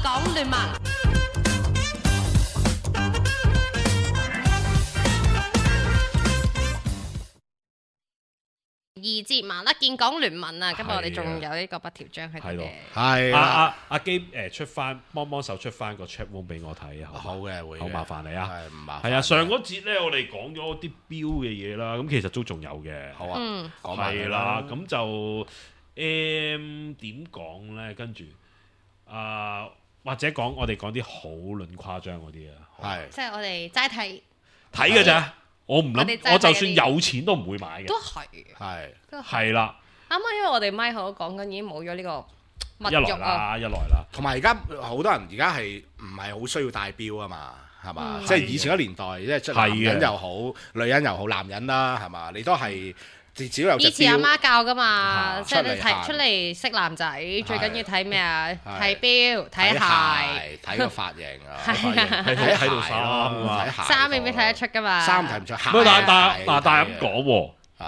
港聯盟。二節麻甩建港聯盟啊，今日我哋仲有呢個8條章喺度嘅。 係阿基出翻幫手出翻個 chat room 俾我睇啊！ 好嘅，會好麻煩你啊！ 係唔麻煩。 係啊，上嗰節咧我哋講咗啲標嘅嘢啦，咁其實都仲有嘅。 好啊，講埋係啦，咁就點講咧？跟住或者我哋講啲好論誇張嗰啲啊， 係即係我哋齋睇嘅咋。我唔我哋諗，我就算有錢都唔會買嘅。 都係係啦。 啱啱因為我哋咪口講緊已經冇咗呢個物一來慾啊， 啦， 同埋而家好多人而家係唔係好需要戴錶啊嘛，係嘛？即係以前嗰年代，即係男人又好，女人又好，男人啦，係嘛？你都係只要有隻錶。 以前阿媽教噶嘛，即係你行出嚟識男仔，最緊要睇咩啊？睇錶、睇鞋、 睇個髮型啊， 睇到衫啊嘛， 衫未必睇得出噶嘛。 衫睇唔出， 唔係但係咁講喎，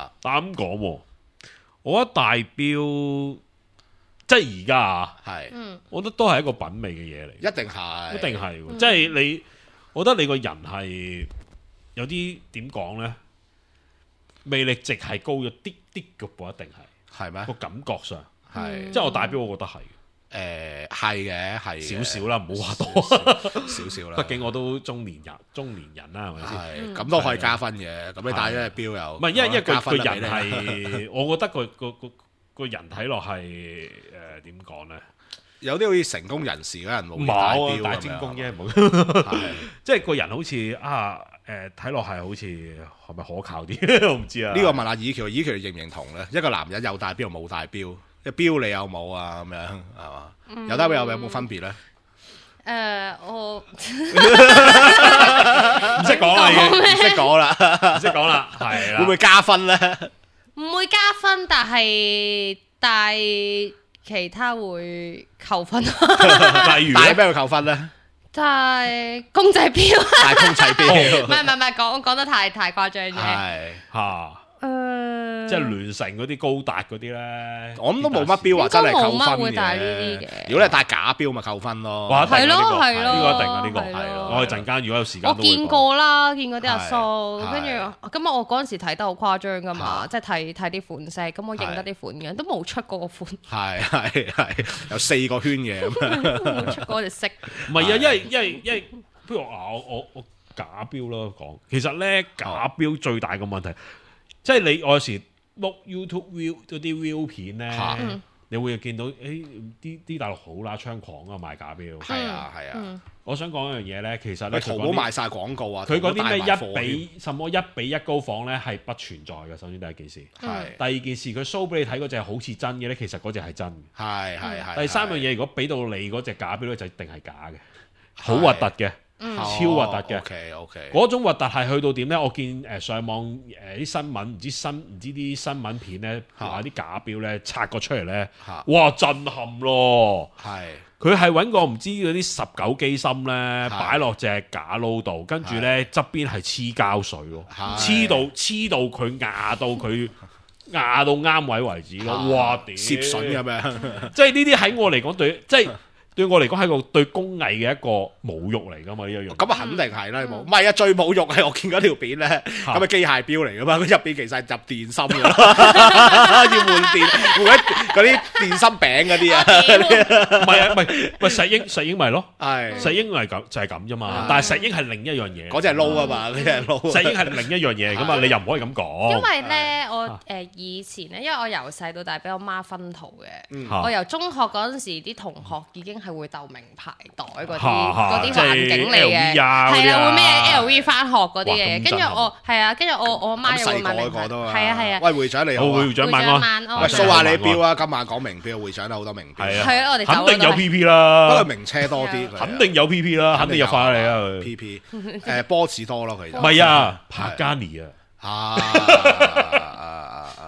我覺得戴錶即係而家啊，我覺得都係一個品味嘅嘢嚟， 一定係， 即係你，我覺得你個人係有啲點講咧，魅力值係高咗啲嘅噃，一定係咩？ 個感覺上係， 即係我戴錶，我覺得係。 係嘅，係少少啦，唔好話多少少啦。 畢竟我都中年人啦，係咪先？ 咁都可以加分嘅。咁你戴咗隻錶又唔係，因為個人係，我覺得個人睇落係點講咧？ 有啲好似成功人士嗰人冇戴錶大精工啫，冇。即係個人好似睇落係好似係咪可靠啲？我唔知啊。 呢個問下以喬認唔認同咧？一個男人有戴錶冇戴錶？隻錶你有冇啊？咁樣係嘛？有戴錶有冇分別咧？ 我唔識講啦，已經唔識講啦， 係啦。 會唔會加分咧？ 唔會加分，但係戴其他會扣分。 例如戴咩會扣分咧？ 戴公仔錶， 戴公仔錶， 唔係講得太誇張啫。 係嚇。即係聯成嗰啲高達嗰啲咧， 我諗都冇乜標話真係扣分嘅。 會戴呢啲嘅。 如果你係戴假標咪扣分咯。 係咯， 呢個一定啊，呢個係咯。我哋陣間如果有時間， 我見過啦，見過啲阿叔，跟住咁我嗰陣時睇得好誇張噶嘛，即係睇啲款式，咁我認得啲款嘅，都冇出過個款。 係有4個圈嘅咁樣， 冇出過隻色。 唔係啊，因為不如我假標咯講，其實咧假標最大個問題。即係我有時碌 YouTube view 嗰啲 view 片咧，你會見到啲大陸好啦，猖狂啊賣假錶。 係啊。 我想講一樣嘢咧，其實咧淘寶賣晒廣告啊， 佢嗰啲咩1比1高仿咧係不存在嘅。首先第一件事，第二件事佢 show 俾你睇嗰隻好似真嘅咧，其實嗰隻係真嘅。 係。 第三樣嘢，如果俾到你嗰隻假錶咧，就一定係假嘅，好核突嘅。超核突嘅 ，OK， 嗰種核突係去到點咧？我見上網啲新聞，唔知啲新聞片咧，話啲假錶咧拆過出嚟咧，哇震撼咯！佢係揾個唔知嗰啲19機芯咧，擺落隻假撈度，跟住咧側邊係黐膠水咯，黐到佢壓到啱位為止咯！哇屌， 攝筍咁樣， 即係呢啲喺我嚟講對我嚟講係個對工藝嘅一個侮辱嚟噶嘛，呢一樣。 咁啊肯定係啦，唔係啊，最侮辱係我見嗰條片咧，咁嘅機械錶嚟噶嘛，佢入邊其實係入電芯嘅，要換嗰啲電芯餅嗰啲啊。 唔係石英咪咯， 係石英係咁就係咁啫嘛。但係石英係另一樣嘢， 嗰隻係撈啊嘛，嗰隻係撈。 石英係另一樣嘢咁啊，你又唔可以咁講。 因為咧，我以前咧，因為我由細到大俾我媽薰陶嘅，我由中學嗰陣時啲同學已經係會鬥名牌袋嗰啲環境嚟嘅，係啊，會咩 LV 翻學嗰啲嘅，跟住我阿媽又會買名牌，係啊， 喂會長你好， 會長晚安， 喂掃下你錶啊，今晚講名錶，會長都好多名錶， 係啊，我哋肯定有 PP 啦， 不過名車多啲， 肯定有 PP 啦，肯定入翻嚟啊 PP， 波士多咯佢， 唔係啊，帕加尼啊。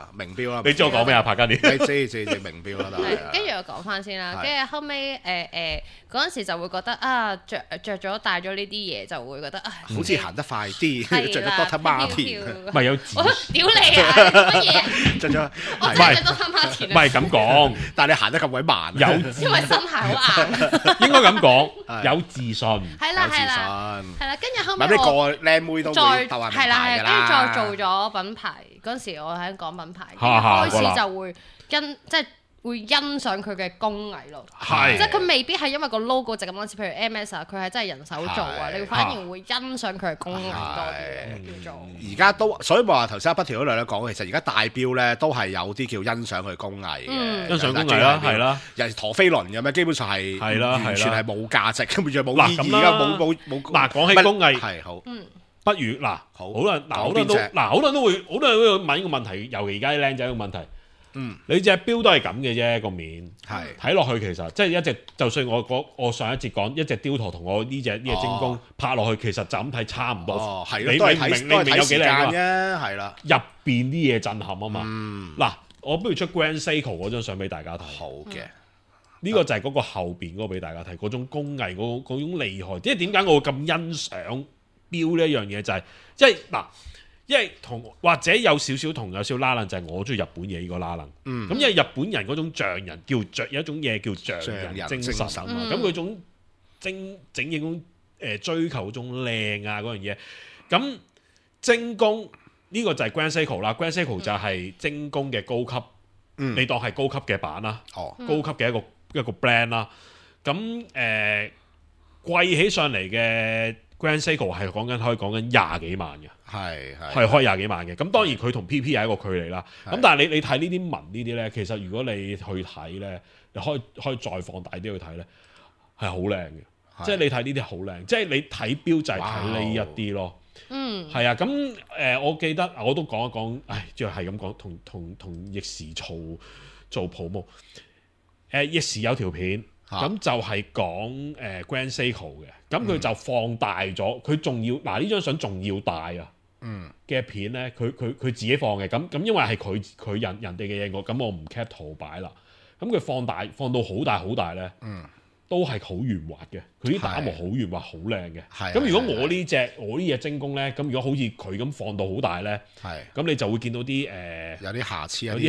名錶啦。 你知我講咩啊？柏嘉年， 知名錶啦， 跟住我講翻先啦，跟住後尾嗰陣時就會覺得啊，着咗戴咗呢啲嘢就會覺得好似行得快啲，着咗 Dr. Martens， 唔係有自屌你啊！乜嘢？ 着咗我真係着 Dr. Martens， 唔係咁講， 但係你行得咁鬼慢， 有因為新鞋好硬， 應該咁講，有自信， 係啦，跟住後尾咁你個靚妹都會鬥下名牌㗎啦， 跟住再做咗品牌嗰陣時，我喺講品牌，開始就會即係會欣賞佢嘅工藝咯，即係佢未必係因為個 logo 就咁樣，譬如 MS 啊，佢係真係人手做啊，你反而會欣賞佢嘅工藝多啲叫做。 而家都所以話頭先阿不條嗰兩講，其實而家戴錶咧都係有啲叫欣賞佢工藝嘅， 欣賞工藝啦，係啦， 尤其陀飛輪咁樣，基本上係完全係冇價值，根本就冇意義㗎，冇。 嗱，講起工藝係好， 不如好多人好多人都會問呢個問題，尤其而家啲僆仔嘅問題。你隻錶都係咁嘅啫，個面睇落去其實即係一隻，就算我上一節講一隻雕陀同我呢隻精工拍落去，其實就咁睇差唔多。 係咯，都係睇時間啫，係啦。 入邊啲嘢震撼啊嘛。嗱，我不如出 Grand Seiko 嗰張相俾大家睇。 好嘅， 呢個就係嗰個後邊嗰個俾大家睇，嗰種工藝嗰種厲害。即係點解我會咁欣賞錶呢一樣嘢？就係即係嗱。因為或者有少少拉楞，就係我中意日本嘢呢個拉楞。咁因為日本人嗰種匠人有一種嘢叫匠人精神啊嘛。咁佢種整嘢嗰種追求嗰種靚啊嗰樣嘢。咁精工呢個就係 Grand Seiko 啦。Grand Seiko 就係精工嘅高級，你當係高級嘅版啦。高級嘅一個 brand 啦。咁貴起上嚟嘅 Grand Seiko 係可以講緊廿幾萬嘅。係開廿幾萬嘅，咁當然佢同 PP 有一個距離啦。咁但係你睇呢啲紋呢啲咧，其實如果你去睇咧，你可以再放大啲去睇咧，係好靚嘅。即係你睇呢啲好靚，即係你睇錶就係睇呢一啲咯。係啊。咁我記得我都講一講，即係咁講，同逆時做 promo。逆時有條片，咁就係講Grand Seiko 嘅，咁佢就放大咗，佢仲要呢張相仲要大啊！嘅片咧，佢自己放嘅，咁因為係佢人哋嘅嘢，我唔 cap 圖擺啦。咁佢放到好大咧，都係好圓滑嘅。佢啲打磨好圓滑，好靚嘅。咁如果我呢隻精工咧，咁如果好似佢咁放到好大咧，咁你就會見到啲有啲瑕疵啊，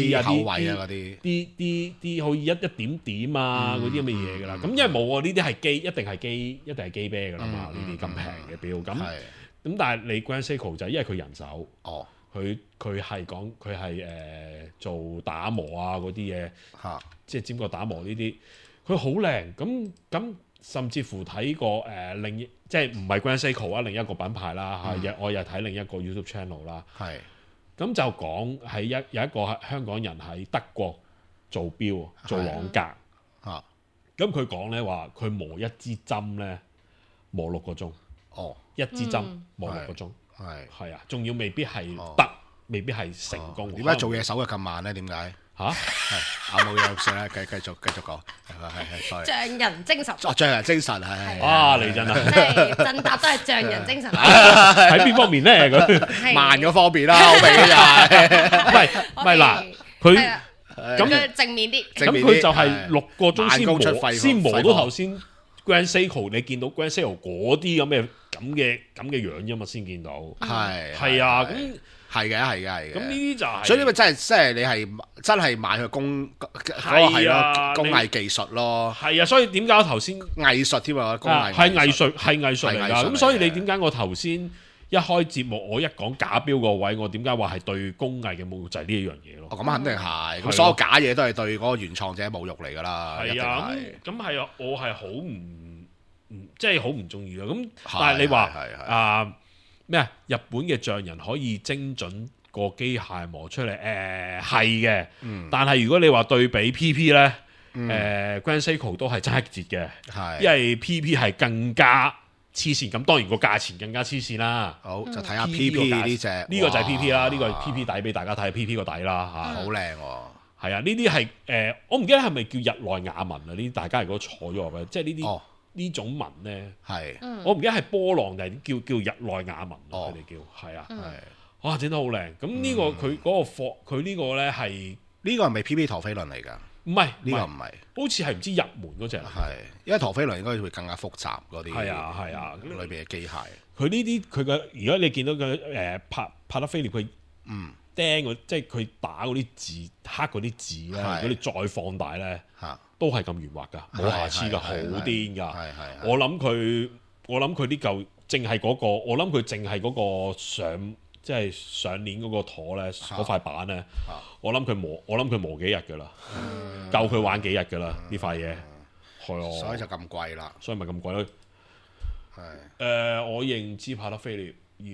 啲好似一點點啊嗰啲咁嘅嘢㗎啦。咁因為冇啊，呢啲係一定係機啤㗎啦嘛，呢啲咁平嘅錶咁。咁但係你 Grand Seiko 就係因為佢人手，佢係做打磨啊嗰啲嘢，即係尖角打磨呢啲，佢好靚。咁甚至乎睇過即係唔係 Grand Seiko 啊，另一個品牌啦嚇，我又睇另一個 YouTube channel 啦。咁就講係有一個香港人喺德國做錶做朗格，咁佢講咧話佢磨一支針咧磨6個鐘。一支針磨6個鐘，係啊，仲要未必係得，未必係成功。 點解做嘢手腳咁慢咧？點解嚇？冇嘢算啦，繼續講，係。 匠人精神， 匠人精神係。 你真係， 即係振達都係匠人精神。 喺邊方面咧？佢慢嗰方面啦，好明嘅就係。 唔係嗱，佢咁正面啲。 咁佢就係6個鐘先磨到頭先。Grand Seiko 你見到 Grand Seiko 嗰啲咁嘅樣啫嘛，先見到係啊，咁係嘅。 咁呢啲就係， 所以呢個真係即係你係真係買佢工藝技術咯。 係啊，所以點解我頭先藝術添啊？工藝係藝術嚟㗎。咁所以你點解我頭先一開節目我一講假標個位，我點解話係對工藝嘅侮辱就係呢一樣嘢咯？ 咁肯定係，咁所有假嘢都係對嗰個原創者侮辱嚟㗎啦。 係啊，咁係啊，我係好即係好唔中意咯。咁但係你話咩啊？日本嘅匠人可以精準個機械磨出嚟，係嘅。但係如果你話對比 PP 咧，Grand Seiko 都係爭一截嘅，因為 PP 係更加黐線，咁當然個價錢更加黐線啦。 好，就睇下 PP 呢隻， 呢個就係 PP 啦，呢個係 PP 底俾大家睇 PP 個底啦嚇， 好靚喎。 係啊，呢啲係我唔記得係咪叫日內瓦紋啊？呢啲大家如果坐咗落去，即係呢啲呢種紋咧，我唔記得係波浪定係叫日內瓦紋，佢哋叫係啊， 哇，整得好靚。咁呢個佢嗰個貨，佢呢個咧係呢個係咪 PP 陀飛輪嚟㗎？ 唔係呢個唔係， 好似係唔知入門嗰隻。 係，因為陀飛輪應該會更加複雜嗰啲。 係啊， 裏邊嘅機械。 佢呢啲佢嘅，如果你見到佢拍得飛碟，佢釘即係佢打嗰啲字刻嗰啲字咧，如果你再放大咧，都係咁圓滑㗎，冇瑕疵㗎，好癲㗎。我諗佢呢嚿淨係嗰個，我諗佢淨係嗰個即係上年嗰個陀咧，嗰塊板咧，我諗佢磨幾日㗎啦，夠佢玩幾日㗎啦呢塊嘢。係啊， 所以就咁貴啦， 所以咪咁貴咯。我認知拍得飛碟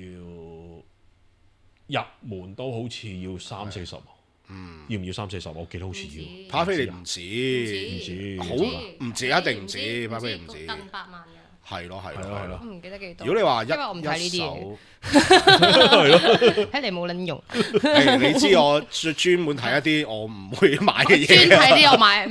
要入門都好似要30-40萬，要唔要30-40萬？我記得好似要。 拍飛碟唔止，好唔止，一定唔止，拍飛碟唔止。 近8萬嘅。 係咯。 我唔記得幾多。 如果你話因為我唔睇呢啲嘢， 睇嚟冇撚用。 你知我專門睇一啲我唔會買嘅嘢。 專睇啲我買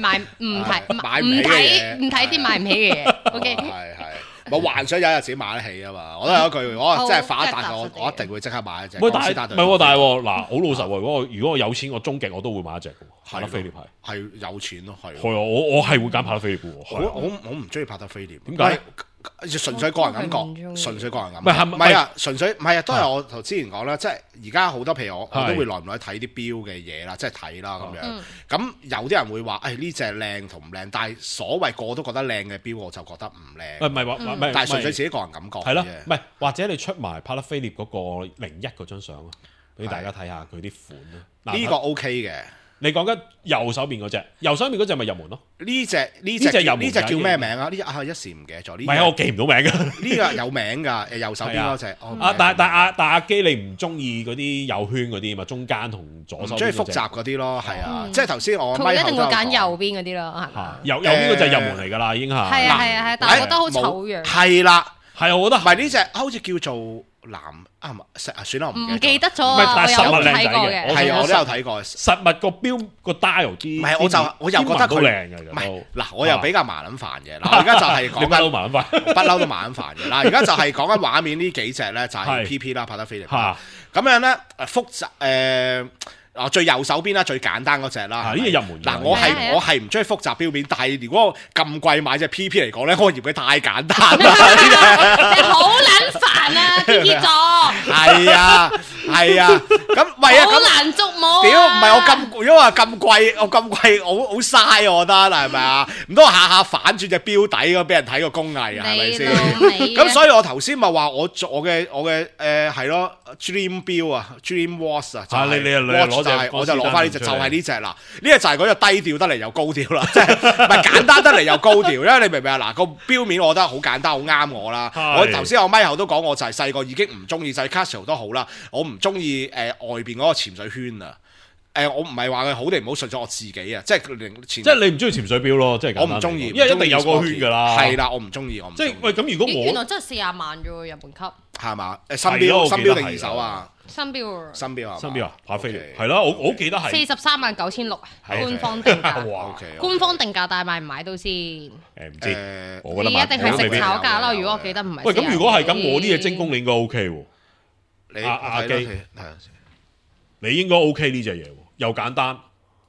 唔睇啲買唔起嘅嘢。OK。 係。我幻想有日自己買得起啊嘛！我都有一句，我真係發一達，我一定會即刻買一隻。 唔係但係嗱，好老實喎。如果我有錢，我終極我都會買一隻嘅。拍得飛碟係有錢咯，係。 係啊，我係會揀拍得飛碟嘅。 我唔中意拍得飛碟。 點解？ 純粹個人感覺，純粹個人感覺。唔係啊，純粹唔係啊，都係我頭之前講啦，即係而家好多譬如我都會耐唔耐睇啲錶嘅嘢啦，即係睇啦咁樣。咁有啲人會話，呢隻靚同唔靚，但係所謂個都覺得靚嘅錶，我就覺得唔靚。 唔係但係純粹自己個人感覺。 係咯，唔係或者你出埋拍得飛碟嗰個01嗰張相啊，俾大家睇下佢啲款啊。 呢個 OK 嘅。 你講緊右手邊嗰隻，右手邊嗰隻咪入門咯？ 呢隻叫咩名啊？一時唔記得咗。 唔係我記唔到名㗎。 呢個有名㗎，右手邊嗰隻。 但阿基你唔中意嗰啲有圈嗰啲嘛？中間同左手邊。 中意複雜嗰啲咯，係啊，即係頭先我。 佢一定會揀右邊嗰啲咯，係嘛？ 右邊嗰隻入門嚟㗎啦，已經係。 係啊，但係我覺得好醜樣。 係啦， 係我覺得。 唔係呢隻，好似叫做。算啦，我唔記得咗。 但係實物靚仔嘅， 係我都有睇過。 實物個錶個 dial 啲， 唔係我又覺得佢靚嘅。 唔係嗱，我又比較麻撚煩嘅。嗱，我而家就係講緊不嬲都麻撚煩嘅。嗱，而家就係講緊畫面呢幾隻咧，就係 PP 啦，拍得飛碟。咁樣咧複雜最右手邊啦，最簡單嗰隻啦。 呢個入門。 嗱，我係唔中意複雜錶面，但係如果咁貴買隻 PP 嚟講咧，我嫌佢太簡單啦。 你好撚煩啊！PP 座。 係啊，咁唔係啊， 好難捉摸。 屌，唔係我咁，如果話咁貴，好嘥，我覺得係咪啊？唔通下下反轉隻錶底咁俾人睇個工藝啊？係咪先？咁所以我頭先咪話我嘅係咯 Dream 錶啊 ，Dream Watch 啊，我就攞翻呢隻，就係呢隻啦。呢隻就係嗰隻低調得嚟又高調啦，即係唔係簡單得嚟又高調，因為你明唔明啊？嗱，個錶面我覺得好簡單，好啱我啦。我頭先我咪後都講，我就係細個已經唔中意，就係 Casio 都好啦，我唔中意外邊嗰個潛水圈啊。我唔係話佢好定唔好，純粹我自己啊，即係你唔中意潛水錶咯，即係我唔中意， 因為一定有個圈㗎啦。 係啦，我唔中意， 即係喂咁，如果我原來真係40萬啫喎，入門級係嘛？新錶定二手啊？ 新錶啊， 拍飛碟係咯，我記得係 439600，官方定價。官方定價，但係買唔買到先？ 唔知，我覺得你一定係食炒價啦。如果我記得唔係。 喂，咁如果係咁，我啲嘢精工你應該 OK 喎。阿基，你應該 OK 呢隻嘢喎，又簡單。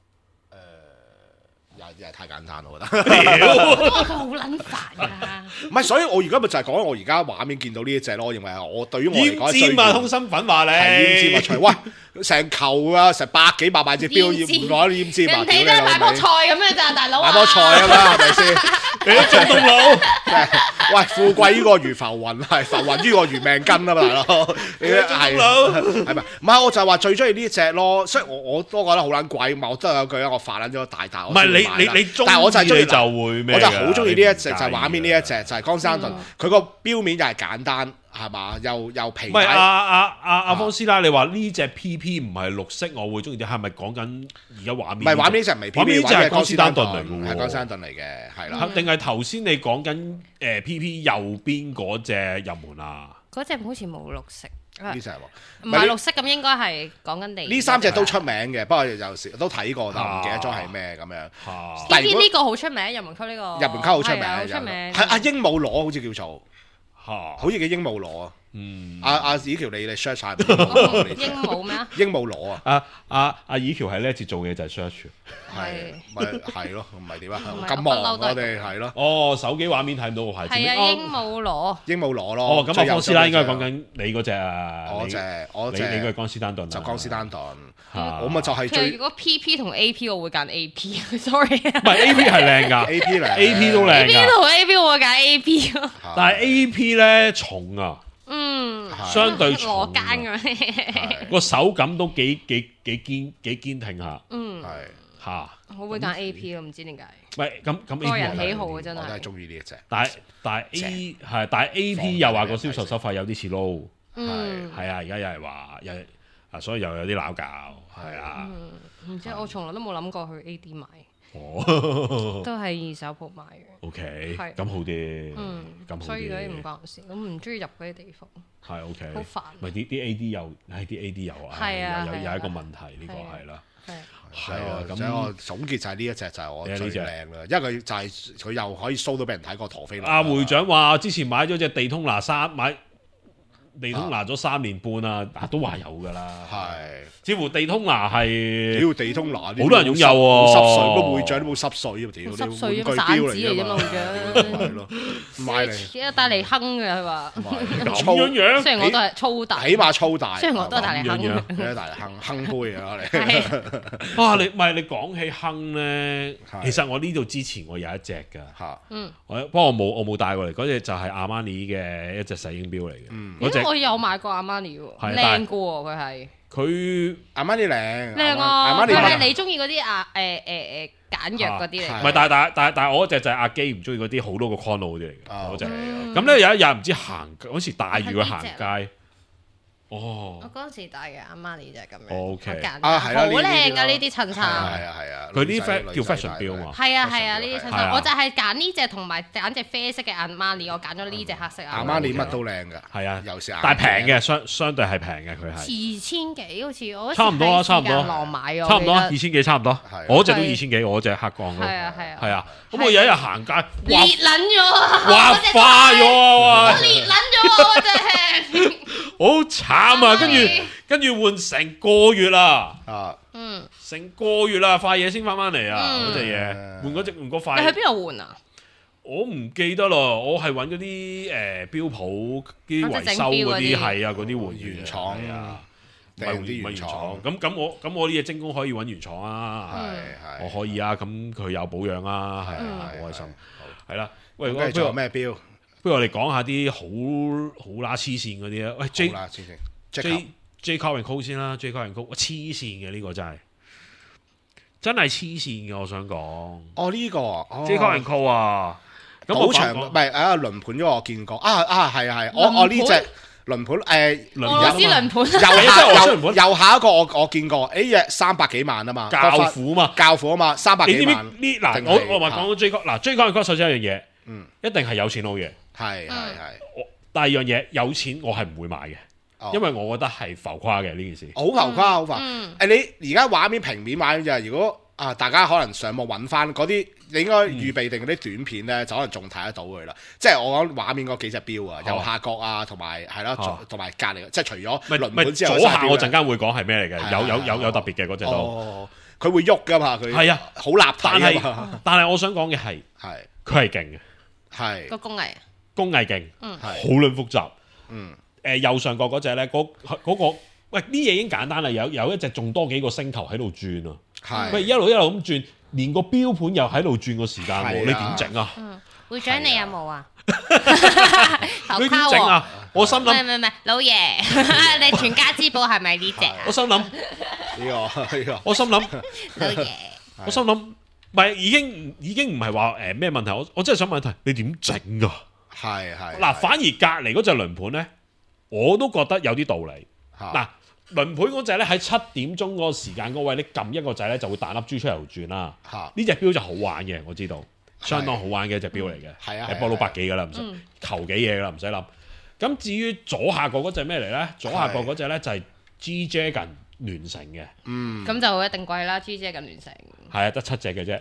又係太簡單，我覺得。 佢好撚煩啊！ 唔係，所以我而家咪就係講我而家畫面見到呢一隻咯。我認為我對於我嚟講， 胭脂嘛，通身粉話你胭脂蜜除，喂，成球啊，成百幾百萬隻錶要攞胭脂蜜， 人哋都係買波菜咁樣咋，大佬買波菜啊嘛，係咪先？ 你都中東佬， 喂，富貴於個如浮雲，係浮雲於個如命根啊嘛，大佬，你係咪？唔係，我就係話最中意呢隻咯，所以我都覺得好撚貴嘛，我都有句我發撚咗大大。 唔係你但係我就係中意就會咩？ 我就好中意呢一隻，就係畫面呢一隻，就係江山頓，佢個錶面又係簡單。係嘛？又皮。唔係阿方師奶，你話呢隻 PP 唔係綠色，我會中意啲。係咪講緊而家畫面？ 唔係畫面就唔係 PP， 畫面就係江斯丹頓嚟嘅喎。 係江斯丹頓嚟嘅，係啦。 定係頭先你講緊PP 右邊嗰隻入門啊？ 嗰隻好似冇綠色。 呢隻唔係綠色，咁應該係講緊你。 呢三隻都出名嘅，不過有時都睇過，但唔記得咗係咩咁樣。 但係呢個好出名，入門級呢個。 入門級好出名， 好出名。 係阿鸚鵡螺好似叫做。好似叫鸚鵡螺啊！ 阿以橋你 search 晒鸚鵡咩啊？ 鸚鵡螺啊！ 阿以橋係呢一節做嘢就係 search， 係咯，唔係點啊？咁忙我哋係咯。 哦，手機畫面睇唔到個牌子。 係啊，鸚鵡螺。 鸚鵡螺咯。 哦，咁阿方斯拉應該講緊你嗰隻啊。 我隻你應該江斯丹頓。 就江斯丹頓。我咪就係最。 如果 PP 同 AP 我會揀 AP，sorry。 唔係 AP 係靚㗎，AP 靚，AP 都靚㗎。 AP 同 AP 我會揀 AP。 但係 AP 咧重啊。相對重。 羅間咁個手感都幾堅挺下。嚇。 我會揀 AP 咯，唔知點解。 喂，咁個人喜好啊，真係。 我都係中意呢一隻。 但係 AP 又話個銷售收費有啲似撈。係啊，而家又係話所以又有啲鬧交。係啊。 唔知我從來都冇諗過去 AD 買。都係二手鋪買嘅。 OK，咁好啲。咁所以嗰啲唔關我事，我唔中意入嗰啲地方。 係 OK， 好煩。 咪啲 AD 又係啲 AD 又有一個問題，呢個係啦。 係啊，咁我總結就係呢一隻就係我最靚啦，因為佢就係佢又可以 show 到俾人睇個陀飛輪。 阿會長話之前買咗隻地通拿地通拿咗3年半啊，都話有㗎啦。係，似乎地通拿係屌地通拿，好多人擁有喎。 濕碎，乜會長都冇濕碎啊！屌， 濕碎咁散紙嚟啫嘛，會長。係咯，買嚟帶嚟坑嘅佢話。 咁樣， 雖然我都係粗大， 起碼粗大。 雖然我都係帶嚟坑嘅，帶嚟坑杯啊！你。 哇！你講起坑咧，其實我呢度之前我有一隻㗎。不過我冇帶過嚟，嗰隻就係阿瑪尼嘅一隻洗英錶嚟嘅。嗰隻。我有買過阿瑪尼喎，靚過喎佢係。 佢阿瑪尼靚。 靚啊！佢係你中意嗰啲簡約嗰啲嚟。 唔係，但係我嗰隻就係阿基唔中意嗰啲好多個 con 嗰啲嚟嘅嗰隻。咁咧有一日唔知嗰時帶住佢行街。我嗰陣時戴嘅阿瑪尼就係咁樣。 OK。 好靚㗎呢啲襯衫。 係啊。 佢啲叫 fashion 錶嘛。 係啊呢啲襯衫，我就係揀呢隻同埋揀隻啡色嘅阿瑪尼，我揀咗呢隻黑色阿瑪尼乜都靚㗎。係啊， 但係平嘅，相對係平嘅佢係。 2000幾好似我。 差唔多。差唔多2000幾差唔多。我隻都2000幾，我隻黑鋼咯。係啊。咁我有一日行街， 裂撚咗啊！ 滑花咗啊！ 我裂撚咗我隻。 好慘啊！跟住換成個月啦，成個月啦，塊嘢先翻嚟啊！嗰隻嘢換個塊。 你去邊度換啊？ 我唔記得咯，我係揾嗰啲錶鋪啲維修嗰啲，係啊，嗰啲換原廠啊，唔係啲原廠。咁我啲嘢精工可以揾原廠啊，我可以啊。咁佢有保養啊，係啊，好開心。係啦，喂， 跟住仲有咩錶？ 不如我哋講下啲好乸黐線嗰啲啊！喂 J Cow & Co 先啦 ，J Cow & Co 黐線嘅呢個真係黐線嘅，我想講。 呢個 J Cow & Co 啊，咁賭場唔係輪盤嗰個我見過係我呢隻輪盤俄羅斯輪盤右下一個我見過，呢隻300幾萬啊嘛， 教父啊嘛 ，300幾萬。 呢嗱我話講到 J Cow & Co 首先一樣嘢，一定係有錢佬嘅。係。第二樣嘢有錢我係唔會買嘅，因為我覺得係浮誇嘅呢件事。 好浮誇，好浮。你而家畫面平面買就係，如果大家可能上網揾翻嗰啲，你應該預備定嗰啲短片咧，就可能仲睇得到佢啦。即係我講畫面嗰幾隻錶啊，右下角啊，同埋係啦，同埋隔離，即係除咗輪盤之後， 左下我陣間會講係咩嚟嘅，有特別嘅嗰隻都。 佢會喐㗎嘛？佢係啊，好立體。 但係我想講嘅係佢係勁嘅， 係個工藝。 工藝勁，好撚複雜。右上角嗰隻咧，嗰個喂啲嘢已經簡單啦，有一隻仲多幾個星球喺度轉啊。喂，一路咁轉，連個錶盤又喺度轉個時間喎，你點整啊？ 會長你有冇啊？ 你點整啊？我心諗唔係，老爺，你全家之寶係咪呢隻啊？ 我心諗呢個， 我心諗老爺， 我心諗，唔係已經唔係話咩問題，我真係想問題，你點整啊？ 係嗱，反而隔離嗰隻輪盤咧，我都覺得有啲道理。嗱，輪盤嗰隻咧喺7點鐘嗰個時間嗰位，你撳一個掣咧就會彈粒珠出嚟轉啦。呢隻錶就好玩嘅，我知道，相當好玩嘅一隻錶嚟嘅。係波到100幾㗎啦，唔使求幾嘢㗎啦，唔使諗。咁至於左下角嗰隻咩嚟咧？左下角嗰隻咧就係 G-Dragon 聯成嘅。 咁就一定貴啦，G-Dragon 聯成。 係啊，得7隻嘅啫。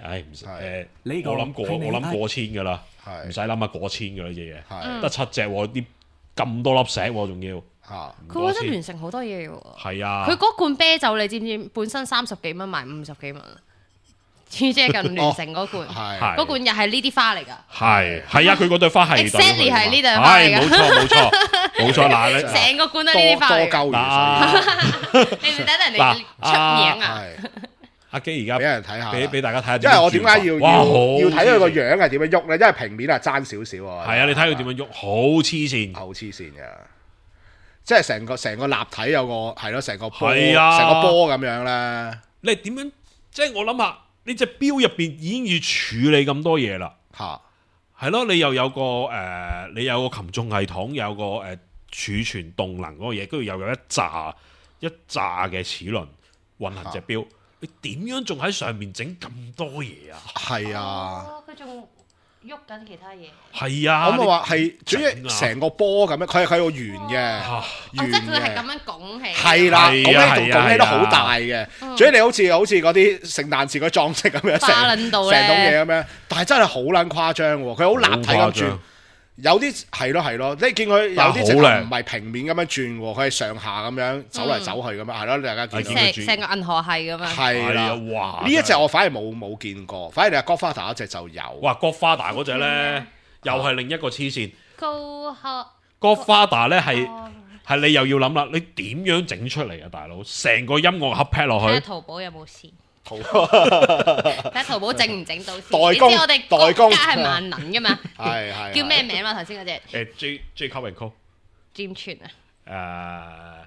我諗過千㗎啦。唔使諗啊，過千㗎呢隻嘢，得7隻喎，啲咁多粒石喎，仲要佢覺得完成好多嘢喎。 係啊， 佢嗰罐啤酒你知唔知？本身30幾蚊賣50幾蚊，即係近聯成嗰罐，嗰罐又係呢啲花嚟㗎。係啊，佢嗰對花係 exactly 係呢對花嚟㗎。 冇錯嗱，你成個罐都係呢啲花嚟㗎。你唔等人哋出名啊？ 阿基而家俾人睇下， 俾大家睇下。 因為我點解要睇佢個樣係點樣喐咧？因為平面係爭少少喎。 係啊，你睇佢點樣喐，好黐線， 好黐線嘅。即係成個立體有個係咯，成個波成個波咁樣咧。 你點樣？即係我諗下，呢隻錶入邊已經要處理咁多嘢啦。係咯，你又有個你有個擒縱系統，有個儲存動能嗰個嘢，跟住又有一紮嘅齒輪運行隻錶。你點樣仲喺上面整咁多嘢啊？ 係啊， 佢仲喐緊其他嘢。 係啊， 我咪話係，主要成個波咁樣，佢係個圓嘅， 即係佢係咁樣拱起。 係啦，拱起都好大嘅。主要你好似嗰啲聖誕節嗰裝飾咁樣，成棟嘢咁樣，但係真係好撚誇張喎！佢好立體咁轉。有啲係咯，你見佢有啲直頭唔係平面咁樣轉喎，佢係上下咁樣走嚟走去咁樣，係咯，大家見到成個銀河系咁樣。 係啦，哇！呢一隻我反而冇見過，反而你話 Godfather 嗰隻就有。 哇 Godfather 嗰隻咧，又係另一個黐線。Godfather 咧係你又要諗啦，你點樣整出嚟啊，大佬？成個音樂盒 pack 落去。 睇淘寶有冇線？睇淘寶整唔整到先？ 代工， 你知我哋國家係萬能噶嘛？ 係叫咩名啊？頭先嗰隻 J Cob and Co。 點串啊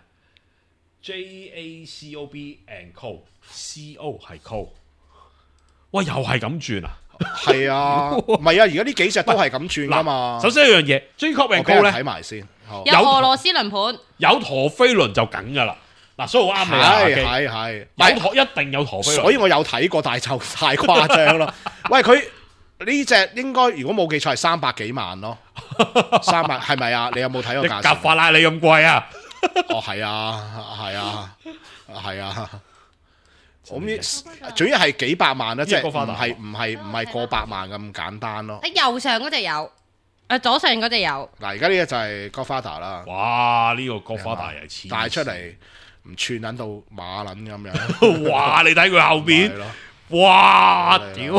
？JACOB and Co。CO 係 Co。哇！又係咁轉啊？ 係啊，唔係啊，而家呢幾隻都係咁轉噶嘛。 首先一樣嘢，J Cob and Co 咧， 睇埋先。 有俄羅斯輪盤， 有陀飛輪就梗噶啦。嗱，所以我啱你啦， 係有一定有陀飛輪， 所以我有睇過，但係就太誇張咯。喂，佢呢隻應該如果冇記錯係300幾萬咯，300係咪啊？你有冇睇過價錢？ 夾法拉利咁貴啊？ 哦，係啊。咁總之係幾百萬啦，即係唔係過百萬咁簡單咯。 右上嗰隻有，左上嗰隻有。 嗱，而家呢個就係 Godfather 啦。 哇！呢個 Godfather 又黐， 帶出嚟。唔串撚到馬撚咁樣， 哇！你睇佢後邊，哇！屌，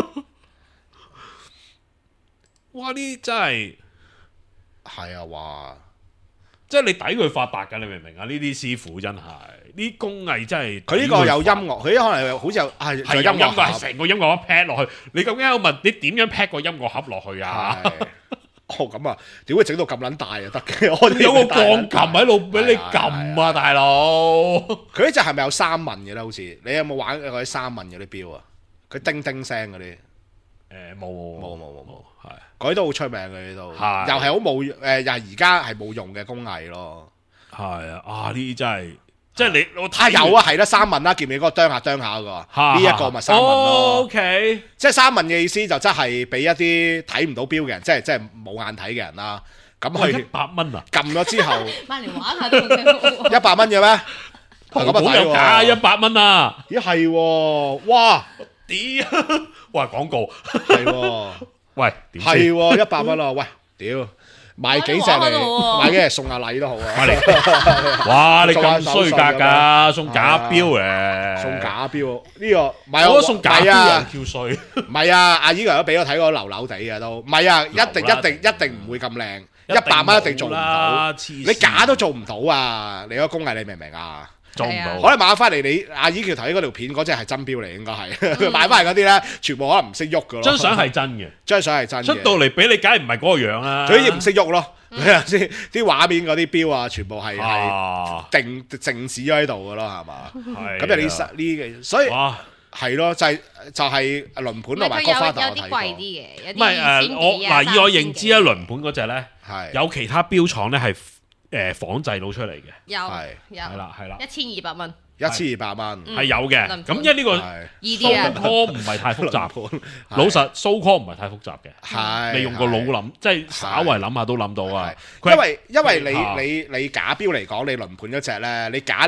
哇！呢真係啊！哇！ 即係你抵佢發達㗎，你明唔明啊？呢啲師傅真係，呢工藝真係。佢呢個有音樂，佢可能好似有音樂盒， 成個音樂盒 pack 落去。你究竟有問你點樣 pack 個音樂盒落去啊？ 咁啊，點會整到咁撚大啊？得嘅， 我哋有個鋼琴喺度俾你撳啊，大佬！ 佢呢隻係咪有三紋嘅咧？好似你有冇玩嗰啲三紋嗰啲錶啊？佢叮叮聲嗰啲，冇，係嗰啲都好出名嘅呢度，又係好冇又係而家係冇用嘅工藝咯。 係啊，呢啲真係。即係你我睇有啊，係啦，三紋啦，見唔見嗰個啄下嗰個？呢一個咪三紋咯。 OK， 即係三紋嘅意思就真係俾一啲睇唔到錶嘅人，即係冇眼睇嘅人啦。咁佢 100蚊啊！ 撳咗之後， 買嚟玩下都100 蚊嘅咩？ 淘寶有假100蚊啊！ 咦係喎，哇！ 屌，哇廣告係喎， 喂係喎100蚊啊！喂，屌！買幾隻嚟，買幾隻送下禮都好啊！ 哇，你咁衰格㗎，送假錶咧， 送假錶呢個唔係我送假錶啊，跳衰！ 唔係啊，阿姨都俾我睇過流流地嘅都，唔係啊，一定唔會咁靚，100蚊一定做唔到，你假都做唔到啊！你嗰個工藝你明唔明啊？ 做唔到， 可能買翻嚟你阿姨佢睇嗰條片嗰隻係真錶嚟，應該係買翻嚟嗰啲咧，全部可能唔識喐噶咯。 張相係真嘅， 張相係真嘅。出到嚟俾你，梗係唔係嗰個樣啦。 總之唔識喐咯，你睇下先，啲畫面嗰啲錶啊，全部係靜止咗喺度噶咯，係嘛？咁就呢嘅，所以係咯，就係輪盤同埋 Godfather 有啲貴啲嘅，有啲唔係我嗱以我認知咧，輪盤嗰隻咧有其他錶廠咧係。仿製到出嚟嘅， 有係啦 ，1200蚊 ，1200蚊係有嘅。咁因為呢個蘇 call 唔係太複雜，老實蘇 call 唔係太複雜嘅，你用個腦諗，即係稍為諗下都諗到啊。 因為你假錶嚟講，你輪盤嗰隻咧，你假你個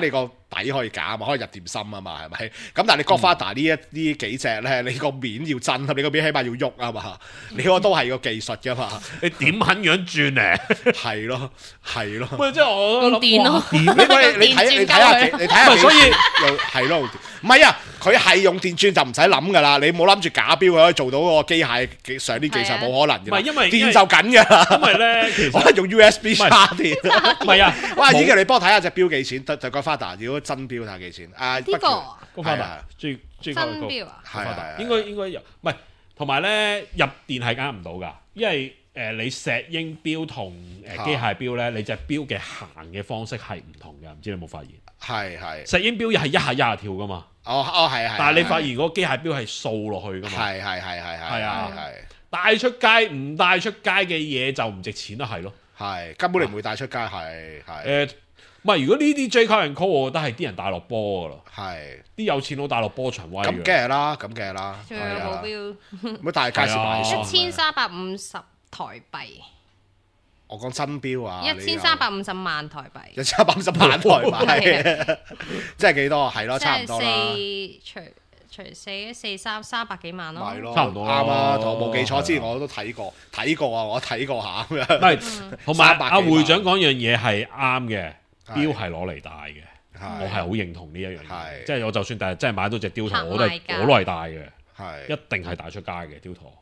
底可以假啊嘛，可以入點心啊嘛，係咪？咁但係你 Godfather 呢幾隻咧，你個面要震，你個面起碼要喐啊嘛，你個都係個技術噶嘛， 你點肯樣轉咧？ 係咯，係咯。 喂，即係我用電咯， 你睇下， 所以係咯，唔係啊，佢係用電轉就唔使諗噶啦，你冇諗住假錶佢可以做到嗰個機械上啲技術冇可能嘅， 唔係因為電就緊㗎， 因為咧其實我係用 USB 插電， 唔係啊， 哇！依家你幫我睇下隻錶幾錢？就 Godfather 如果真錶睇下幾錢？ 呢個 Godfather 最真錶啊， 係應該有，唔係同埋咧入電係啱唔到㗎，因為你石英錶同機械錶咧，你隻錶嘅行嘅方式係唔同嘅，唔知你有冇發現？ 係石英錶係一下跳㗎嘛。 係。 但係你發現嗰個機械錶係掃落去㗎嘛？係啊，帶出街唔帶出街嘅嘢就唔值錢啦，係咯。 係根本你唔會帶出街，係唔係如果呢啲 J Car and Co， 我覺得係啲人帶落波㗎啦。 係啲有錢佬帶落波場威嘅。 咁梗係啦，仲有保鏢乜大介紹買 1350台幣。 我講真錶啊 ，1350萬台幣 ，1350萬台幣，即係幾多？係咯，差唔多啦。 除44300幾萬咯， 係咯， 差唔多啱啊！我冇記錯之前我都睇過啊，我睇過下咁樣。 唔係，同埋阿會長講樣嘢係啱嘅，錶係攞嚟戴嘅，我係好認同呢一樣嘢。即係我就算第日真係買到隻雕陀，我都攞嚟戴嘅，一定係帶出街嘅雕陀。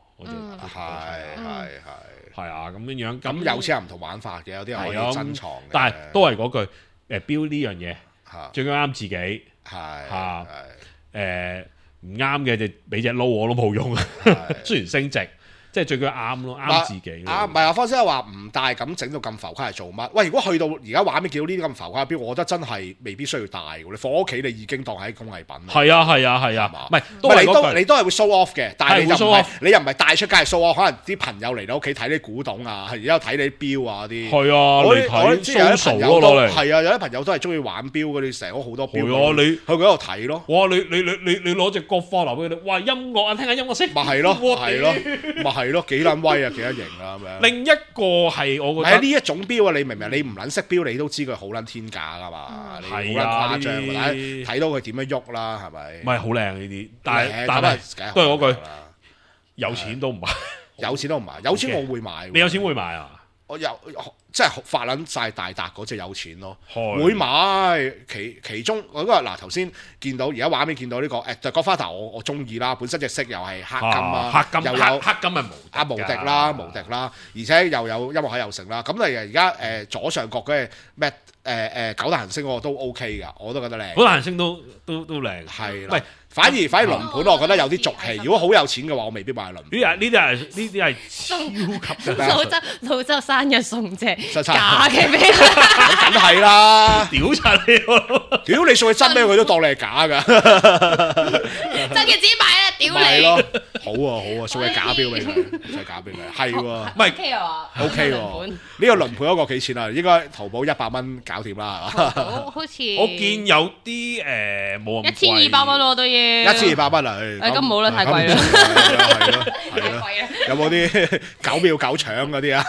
係啊，咁樣咁有錢人唔同玩法嘅，有啲人可以珍藏嘅， 但係都係嗰句錶呢樣嘢最啱自己唔啱嘅就俾隻撈我都冇用，雖然升值。即係最緊啱咯，啱自己。 唔係啊，方先生話唔帶咁整到咁浮誇係做乜？喂，如果去到而家畫面見到呢啲咁浮誇嘅錶，我覺得真係未必需要帶喎。你放屋企你已經當係工藝品。係啊，唔係你都係會 show off 嘅，但係你又唔係帶出街 show off，可能啲朋友嚟到屋企睇啲古董啊，然之後睇你啲錶啊啲。 係啊， 我知有啲朋友都係啊，有啲朋友都係中意玩錶嗰啲，成日好多錶。 你去嗰度睇咯。 哇！你攞隻Godfather俾佢哋，哇！音樂啊，聽下音樂先。 咪係咯，幾撚威啊，幾撚型啊咁樣。 另一個係我覺得呢一種錶啊，你明唔明？你唔撚識錶，你都知佢好撚天價噶嘛。 係啊， 誇張，睇到佢點樣喐啦，係咪？ 唔係好靚呢啲，但係都係嗰句，有錢都唔買，有錢我會買。你有錢會買啊？ 我有即係發撚晒大達嗰隻有錢咯，會買其中我嗰個嗱頭先見到而家畫面見到呢個就Godfather我中意啦，本身隻色又係黑金啦，又有黑金係無敵啦，而且又有音樂喺又成啦，咁你而家左上角嘅咩九大行星我都 OK 噶，我都覺得靚， 九大行星都靚， 係啦。反而輪盤我覺得有啲俗氣，如果好有錢嘅話，我未必買輪盤。 呢啲係超級嘅。 老周生日送隻假嘅俾佢， 梗係啦！ 屌柒你！ 屌你送佢真俾佢都當你係假㗎， 真嘅自己買啦！屌你！ 咯，好啊，送佢假錶俾佢，送假俾佢，係喎， 唔係 OK 喎。呢個輪盤嗰個幾錢啊？應該淘寶100蚊搞掂啦，係嘛？ 好似我見有啲冇咁貴 ，1200蚊喎都要。 1200蚊啊！ 咁冇啦，太貴啦。 係咯，有冇啲9秒9搶嗰啲啊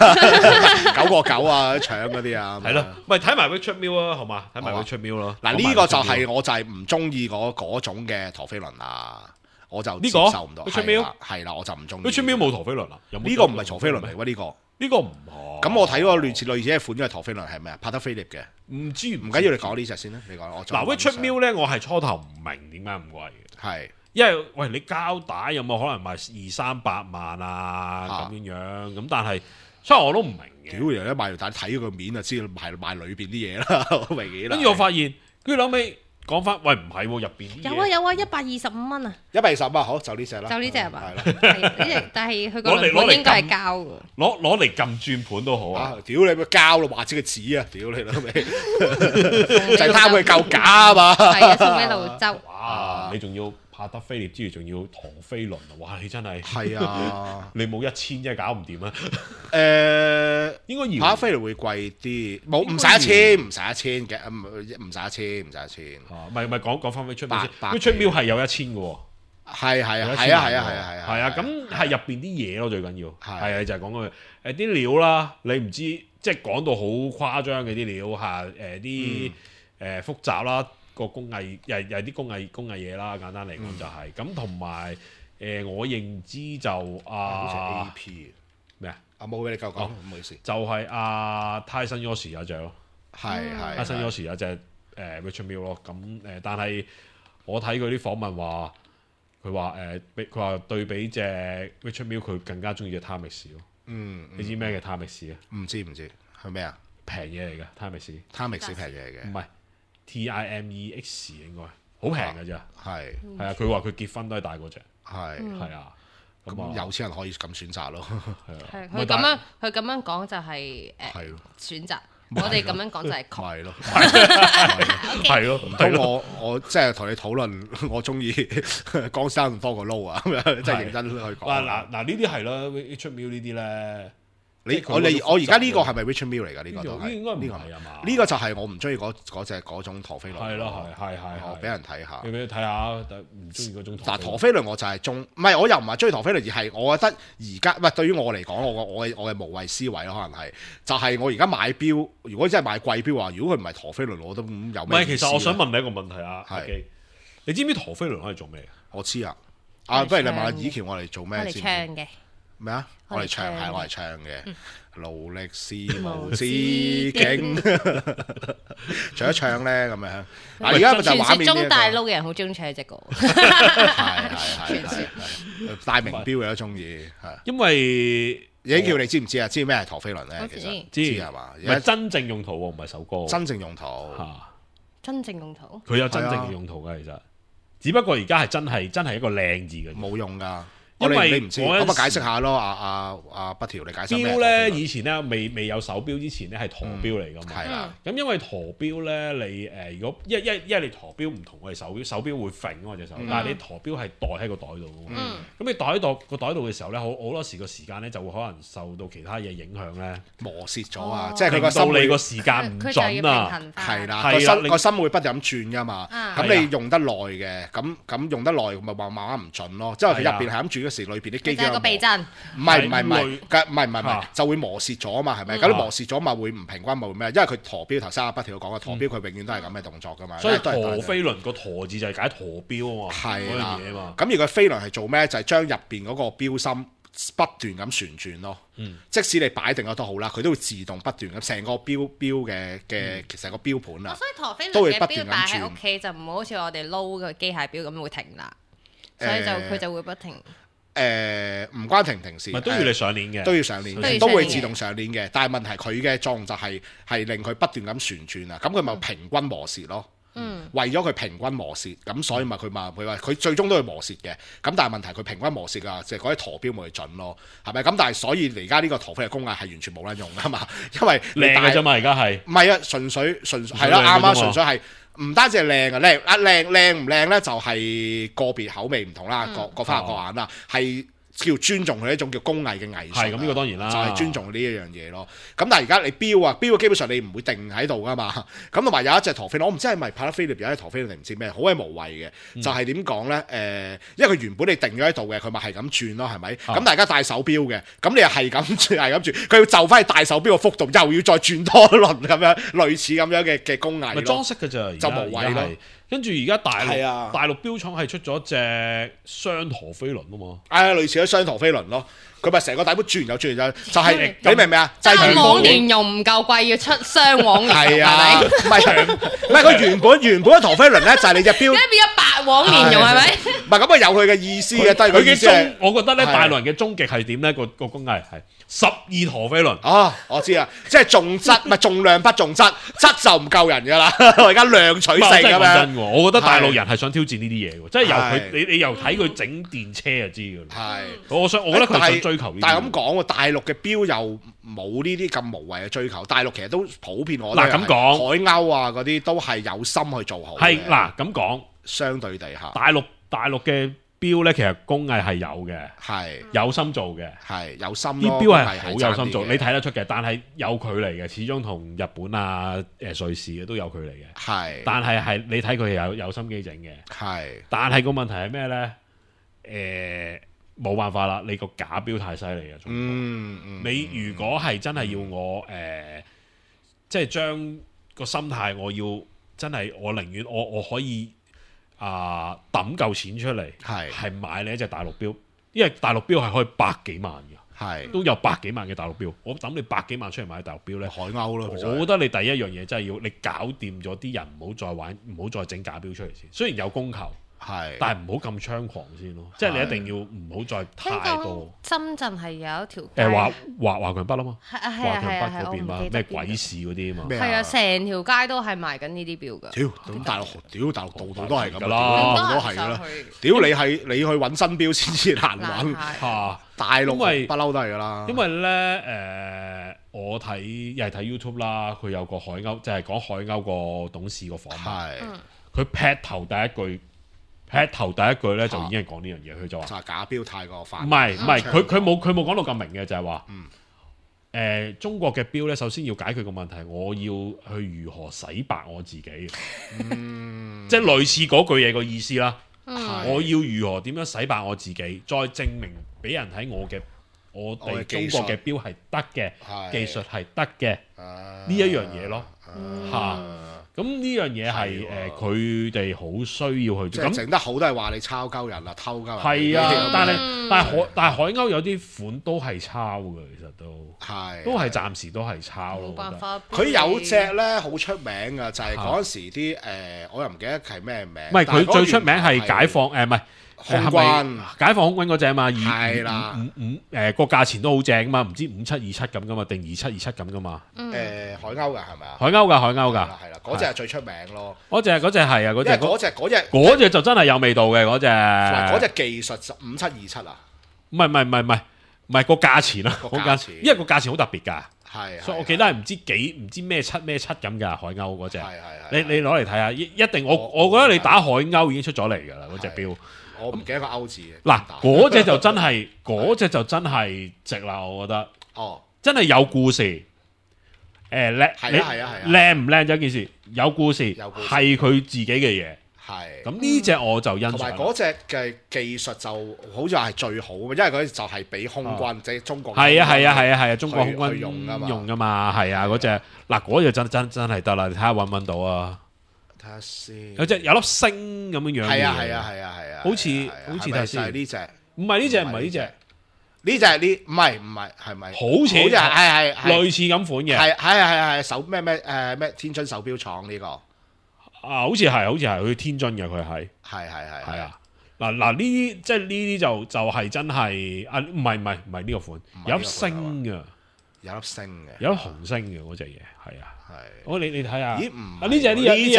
？9個9啊，搶嗰啲啊？ 係咯，咪睇埋 Richard Mille 啊，好嘛？睇埋 Richard Mille咯。 嗱，呢個就係我就係唔中意嗰種嘅陀飛輪啊，我就接受唔到。 Richard Mille 係啦，我就唔中意。 Richard Mille冇陀飛輪啊？ 呢個唔係陀飛輪嚟喎，呢個唔係。咁我睇嗰個類似嘅款嘅陀飛輪係咩啊？帕德菲力嘅。唔緊要，你講呢隻先啦，你講我。 嗱，Richard Mille 咧，我係初頭唔明點解咁貴嘅。 係。 因為喂，你膠帶有冇可能賣200-300萬啊咁樣？咁但係，所以我都唔明嘅。 屌，人一買條帶睇個面就知賣裏邊啲嘢啦，明顯啦。 跟住我發現，跟住後尾講翻，喂唔係喎，入邊啲嘢有啊，125蚊啊 ！120啊，好就呢隻啦， 就呢隻係嘛？係啦，但係佢個輪盤應該係膠嘅。 攞嚟撳轉盤都好啊！ 屌你咪膠咯，或者個紙啊！屌你老味，就係貪佢夠假啊嘛！ 係啊，送俾瀘州。 哇！你仲要？帕德菲列之餘仲要陀飛輪啊！哇，你真係啊！ 你冇1000真係搞唔掂啊！應該要帕德菲列會貴啲，唔使1000嘅，唔使1000。 唔係講翻 Richard Mille 先，Richard Mille係有1000嘅喎。 係啊， 咁係入邊啲嘢咯，最緊要係啊，就係講嗰句啲料啦，你唔知即係講到好誇張嘅啲料嚇，啲複雜啦。 個工藝，又係啲工藝嘢啦。簡單嚟講就係咁，同埋我認知就好似 AP 咩啊？ 冇俾你夠講，唔好意思。 就係Tyson Yoshi 有隻咯， 係 Tyson Yoshi 有隻Richard Mille 咯。咁但係我睇佢啲訪問話，佢話對比隻 Richard Mille 佢更加中意隻 Timex 咯。你知咩嘅 Timex 啊？ 唔知係咩啊？ 平嘢嚟嘅 Timex 平嘢嚟嘅， 唔係 Timex 應該好平嘅啫。係啊，佢話佢結婚都係戴嗰隻。係啊， 咁有錢人可以咁選擇咯。 係佢咁樣講就係選擇。我哋咁樣講就係窮。 係咯， 係咯。 咁我即係同你討論，我中意江山多過撈啊！咁樣即係認真去講。 嗱呢啲係咯 ，Richard Mille 呢啲咧。 我而家呢個係咪 Richard Mille 嚟㗎？呢個都係應該唔係啊嘛。 呢個就係我唔中意嗰種陀飛輪。 係咯，係。 我俾人睇下。 你俾佢睇下，但唔中意嗰種。 嗱，陀飛輪我就係唔係我又唔係中意陀飛輪，而係我覺得而家唔係對於我嚟講，我嘅無謂思維咯，可能係就係我而家買錶，如果真係買貴錶話，如果佢唔係陀飛輪，我都有咩意思？唔係， 其實我想問你一個問題啊，你知唔知陀飛輪可以做咩？ 我知啊，不如你問下以前我嚟做咩先？ 我哋唱嘅。 咩啊？我嚟唱嘅，勞力是無止境。除咗唱咧咁樣，而家咪就畫面中大陸嘅人好中意唱呢隻歌。 係大名錶嘅都中意，係。因為影橋你知唔知啊？知咩係陀飛輪咧？其實知係嘛？ 唔係真正用途喎，唔係首歌。 真正用途真正用途。 佢有真正嘅用途㗎，其實。只不過而家係真係一個靚字嘅， 冇用㗎。 因為你唔知，咁解釋下咯，不條你解釋咩？ 錶咧以前咧未有手錶之前咧係陀錶嚟㗎嘛。 係啦。 咁因為陀錶咧，你如果因為你陀錶唔同我哋手錶，手錶會揈㗎隻手，但係你陀錶係袋喺個袋度㗎嘛。咁你袋喺個袋度嘅時候咧，好多時個時間咧就會可能受到其他嘢影響咧， 磨蝕咗啊！即係佢個心理個時間唔準啊。 係啦，個心會不斷咁轉㗎嘛。咁你用得耐嘅，咁用得耐咪慢慢唔準咯。即係佢入邊係咁轉。嗰時裏邊啲機個避震， 唔係，就會磨蝕咗啊嘛，係咪？咁你磨蝕咗嘛，會唔平均咪會咩？因為佢陀錶頭三不條講嘅陀錶，佢永遠都係咁嘅動作噶嘛。 所以陀飛輪個陀字就係解陀錶啊嘛， 係啦。咁而個飛輪係做咩？就係將入邊嗰個錶芯不斷咁旋轉咯。即使你擺定咗都好啦，佢都會自動不斷咁成個錶嘅其實個錶盤啊， 所以陀飛輪嘅錶擺喺屋企就唔好似我哋撈個機械錶咁會停啦，所以佢就會不停。 唔關停事， 都要你上鏈嘅， 都要上鏈，都會自動上鏈嘅。但係問題佢嘅作用就係令佢不斷咁旋轉啊，咁佢咪平均磨蝕咯。為咗佢平均磨蝕，咁所以咪佢話佢最終都係磨蝕嘅。咁但係問題佢平均磨蝕啊，就係嗰啲陀錶冇佢準咯，係咪？咁但係所以而家呢個陀飛嘅工藝係完全冇得用㗎嘛，因為靚嘅啫嘛，而家係唔係啊？純粹係咯，啱啱純粹係。唔單止係靚啊，靚唔靚咧，就係個別口味唔同啦，各花各眼啦，係叫尊重佢一種叫工藝嘅藝術。 係咁，呢個當然啦， 就係尊重呢一樣嘢咯。咁但係而家你錶基本上你唔會定喺度噶嘛。咁同埋有一隻陀飛輪，我唔知係咪帕拉菲利有一隻陀飛輪定唔知咩，好鬼無謂嘅。就係點講咧？因為佢原本你定咗喺度嘅，佢咪係咁轉咯，係咪？咁大家戴手錶嘅，咁你又係咁轉，係咁轉，佢要就翻去戴手錶嘅幅度，又要再轉多輪咁樣，類似咁樣嘅工藝咯。 裝飾嘅咋， 就無謂咯。 跟住而家大陸錶廠係出咗隻雙陀飛輪啊嘛， 類似咗雙陀飛輪咯，佢咪成個底盤轉完又轉完就係你明唔明啊？ 單黃蓮蓉唔夠貴，要出雙黃蓮蓉係咪？ 唔係佢原本嘅陀飛輪咧，就係你隻錶， 變咗白黃蓮蓉係咪？ 唔係咁啊，有佢嘅意思嘅，但係佢嘅終， 我覺得咧大陸人嘅終極係點咧？個工藝係12陀飛輪。 哦，我知啊，即係重質唔係重量不重質，質就唔夠人㗎啦。我而家量取勝咁樣。 我覺得大陸人係想挑戰呢啲嘢喎，即係由佢你由睇佢整電車就知㗎啦。係，我覺得佢想追求呢啲。 但係咁講喎，大陸嘅錶又冇呢啲咁無謂嘅追求。大陸其實都普遍我嗱咁講， 海鷗啊嗰啲都係有心去做好。 係嗱咁講， 相對地下大陸嘅錶咧，其實工藝係有嘅， 係有心做嘅， 係有心。 啲錶係好有心做，你睇得出嘅，但係有距離嘅，始終同日本啊、瑞士嘅都有距離嘅。 係， 但係你睇佢有心機整嘅。係，但係個問題係咩咧？冇辦法啦，你個假錶太犀利啊！你如果係真係要我即係將個心態，我要真係我寧願我可以抌夠錢出嚟，係買你一隻大陸錶，因為大陸錶係可以百幾萬嘅，都有百幾萬嘅大陸錶，我抌你百幾萬出嚟買大陸錶咧， 海鷗咯。 我覺得你第一樣嘢真係要你搞掂咗啲人，唔好再玩，唔好再整假錶出嚟先。雖然有供求。但係唔好咁猖狂先咯，即係你一定要唔好再太多。 深圳係有一條華強北啊嘛，華強北嗰邊嘛，咩鬼事嗰啲啊嘛， 係啊，成條街都係賣緊呢啲錶㗎。 咁大陸度度都係咁啦，都係啦。屌你去揾新錶先至難揾，大陸不嬲都係㗎啦。 因為咧我睇又係睇 YouTube 啦，佢有個海鷗，就係講海鷗個董事個訪問，佢劈頭第一句咧就已經係講呢樣嘢，佢就話：就係假錶太過泛。唔係，佢冇講到咁明嘅，就係話中國嘅錶咧，首先要解決個問題，我要去如何洗白我自己，即係類似嗰句嘢個意思啦。我要如何點樣洗白我自己，再證明俾人睇我哋中國嘅錶係得嘅，技術係得嘅呢一樣嘢咯，嚇。咁呢樣嘢係佢哋好需要去做， 咁整得好都係話你抄鳩人啦，偷鳩人。 係啊，但係海鷗有啲款都係抄嘅，其實都係暫時都係抄咯。冇辦法。 佢有隻咧好出名嘅，就係嗰陣時啲我又唔記得係咩名。 唔係佢最出名係解放唔係。 空軍解放空軍嗰隻嘛， 係啦， 個價錢都好正噶嘛，唔知5727咁噶嘛，定2727咁噶嘛？ 海鷗㗎係咪啊？ 海鷗㗎，係啦， 嗰隻係最出名咯。 嗰隻係啊， 嗰隻就真係有味道嘅嗰隻。 嗰隻技術5727啊？ 唔係個價錢啊，因為個價錢好特別㗎。 係， 所以我記得係唔知咩七咁㗎，海鷗嗰隻。你攞嚟睇下，一定我覺得你打海鷗已經出咗嚟㗎啦，嗰隻錶。 我唔記得個歐字嘅。 嗱，嗰隻就真係值啦，我覺得。真係有故事。靚唔靚就一件事，有故事係佢自己嘅嘢。係。咁呢隻我就欣賞。同埋嗰隻嘅技術就好似係最好，因為嗰隻就係俾空軍即係中國。 係啊，中國空軍用㗎嘛，係啊，嗰隻嗱嗰隻真係得啦，你睇下揾到啊。睇下先，有粒星咁樣樣。係啊，好似睇下先。 呢隻唔係呢隻，唔係呢隻， 呢隻唔係，係咪？ 好似係類似咁款嘅。 係手咩天津手錶廠呢個好似係去天津嘅佢係。係啊。嗱呢啲即係呢啲就係真係唔係呢個款，有粒星嘅， 有粒星嘅， 有粒紅星嘅嗰隻嘢係啊。你睇下， 咦唔呢隻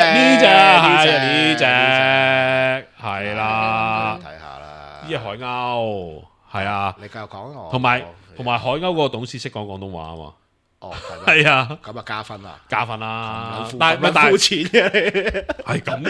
係啦， 睇下啦， 呢隻海鷗係啊， 你繼續講我， 同埋海鷗個董事識講廣東話啊嘛， 係啊，咁啊加分啦，但係膚淺嘅，係咁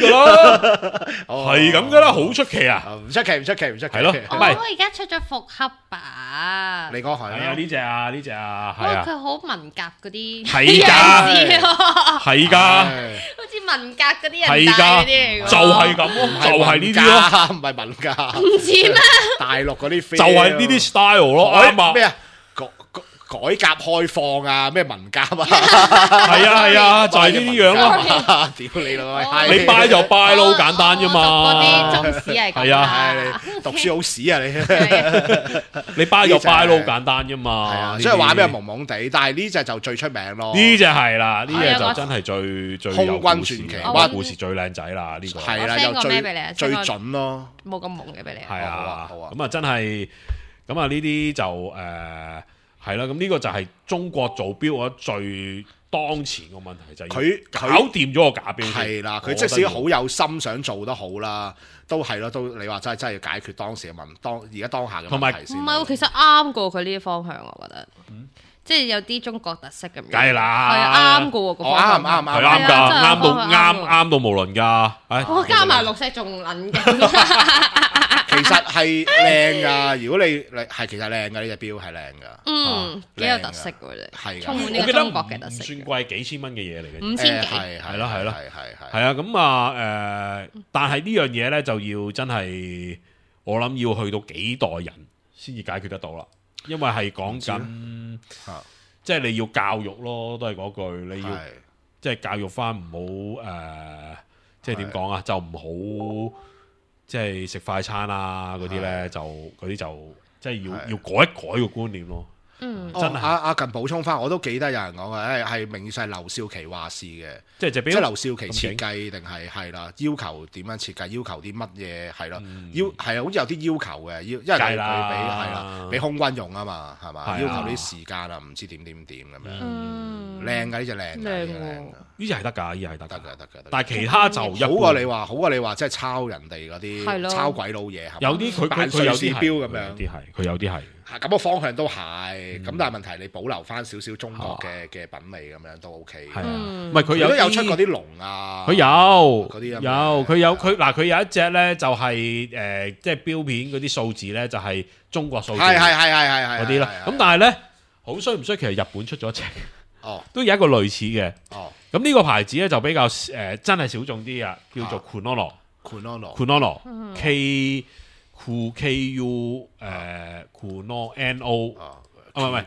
噶啦，好出奇啊， 唔出奇，係咯， 我而家出咗復刻版， 你講係啊，呢隻啊，係啊， 佢好文革嗰啲， 係噶， 好似文革嗰啲人戴嗰啲嚟嘅， 就係咁咯，就係呢啲咯， 唔係文革， 唔似咩？ 大陸嗰啲就係呢啲 style 咯， 咩啊？改革開放啊，咩文革啊， 係啊，就係呢啲樣咯。 屌你老味，你拜就拜咯，好簡單啫嘛。 嗰啲中史係咁啊， 你讀書好屎啊你。 你拜就拜咯，好簡單啫嘛。 係啊，所以話咩懵懵地，但係呢隻就最出名咯。 呢隻係啦，呢隻就真係最空軍傳奇， 故事最靚仔啦。呢個係啦，又最準咯， 冇咁懵嘅俾你。 係啊，咁啊真係，咁啊呢啲就係啦，咁呢個就係中國做錶我覺得最當前嘅問題，就係佢搞掂咗個假錶。 係啦，佢即使好有心想做得好啦，都係咯，都你話真係要解決當時嘅而家當下嘅問題先。 唔係，其實啱過佢呢啲方向，我覺得，即係有啲中國特色咁樣。 梗係啦， 係啱過個方向， 啱㗎，啱到無論㗎。 我加埋綠色仲撚嘅。 其實係靚噶，如果你係其實靚噶，呢隻錶係靚噶， 幾有特色嘅啫， 充滿呢個中國嘅特色。 唔算貴，幾千蚊嘅嘢嚟嘅 ，5000幾， 係咯，係啊，咁啊但係呢樣嘢咧就要真係我諗要去到幾代人先至解決得到啦，因為係講緊即係你要教育咯，都係嗰句， 即係教育翻唔好即係點講啊？就唔好即係食快餐啊嗰啲咧，就嗰啲就即係要改一改個觀念咯。 真係阿近補充翻，我都記得有人講嘅，係明顯係劉少奇話事嘅，即係劉少奇設計定係啦，要求點樣設計，要求啲乜嘢係咯，係好似有啲要求嘅，因為佢俾俾空軍用啊嘛，係嘛，要求啲時間啊，唔知點咁樣，靚㗎呢隻靚㗎，呢隻係得㗎，呢隻係得㗎，但係其他就好過你話即係抄人哋嗰啲抄鬼佬嘢， 有啲佢有啲標咁樣，佢有啲係。 咁個方向都係，咁但係問題你保留翻少少中國嘅品味咁樣都 OK。係唔係佢都有出嗰啲龍啊？ 佢有嗰啲佢有一隻咧就係即係標片嗰啲數字咧就係中國數字，係嗰啲啦。咁但係咧好衰唔衰？其實日本出咗一隻，都有一個類似嘅。咁呢個牌子咧就比較真係小眾啲啊，叫做 Kunono Kunono Kuno N-O 唔係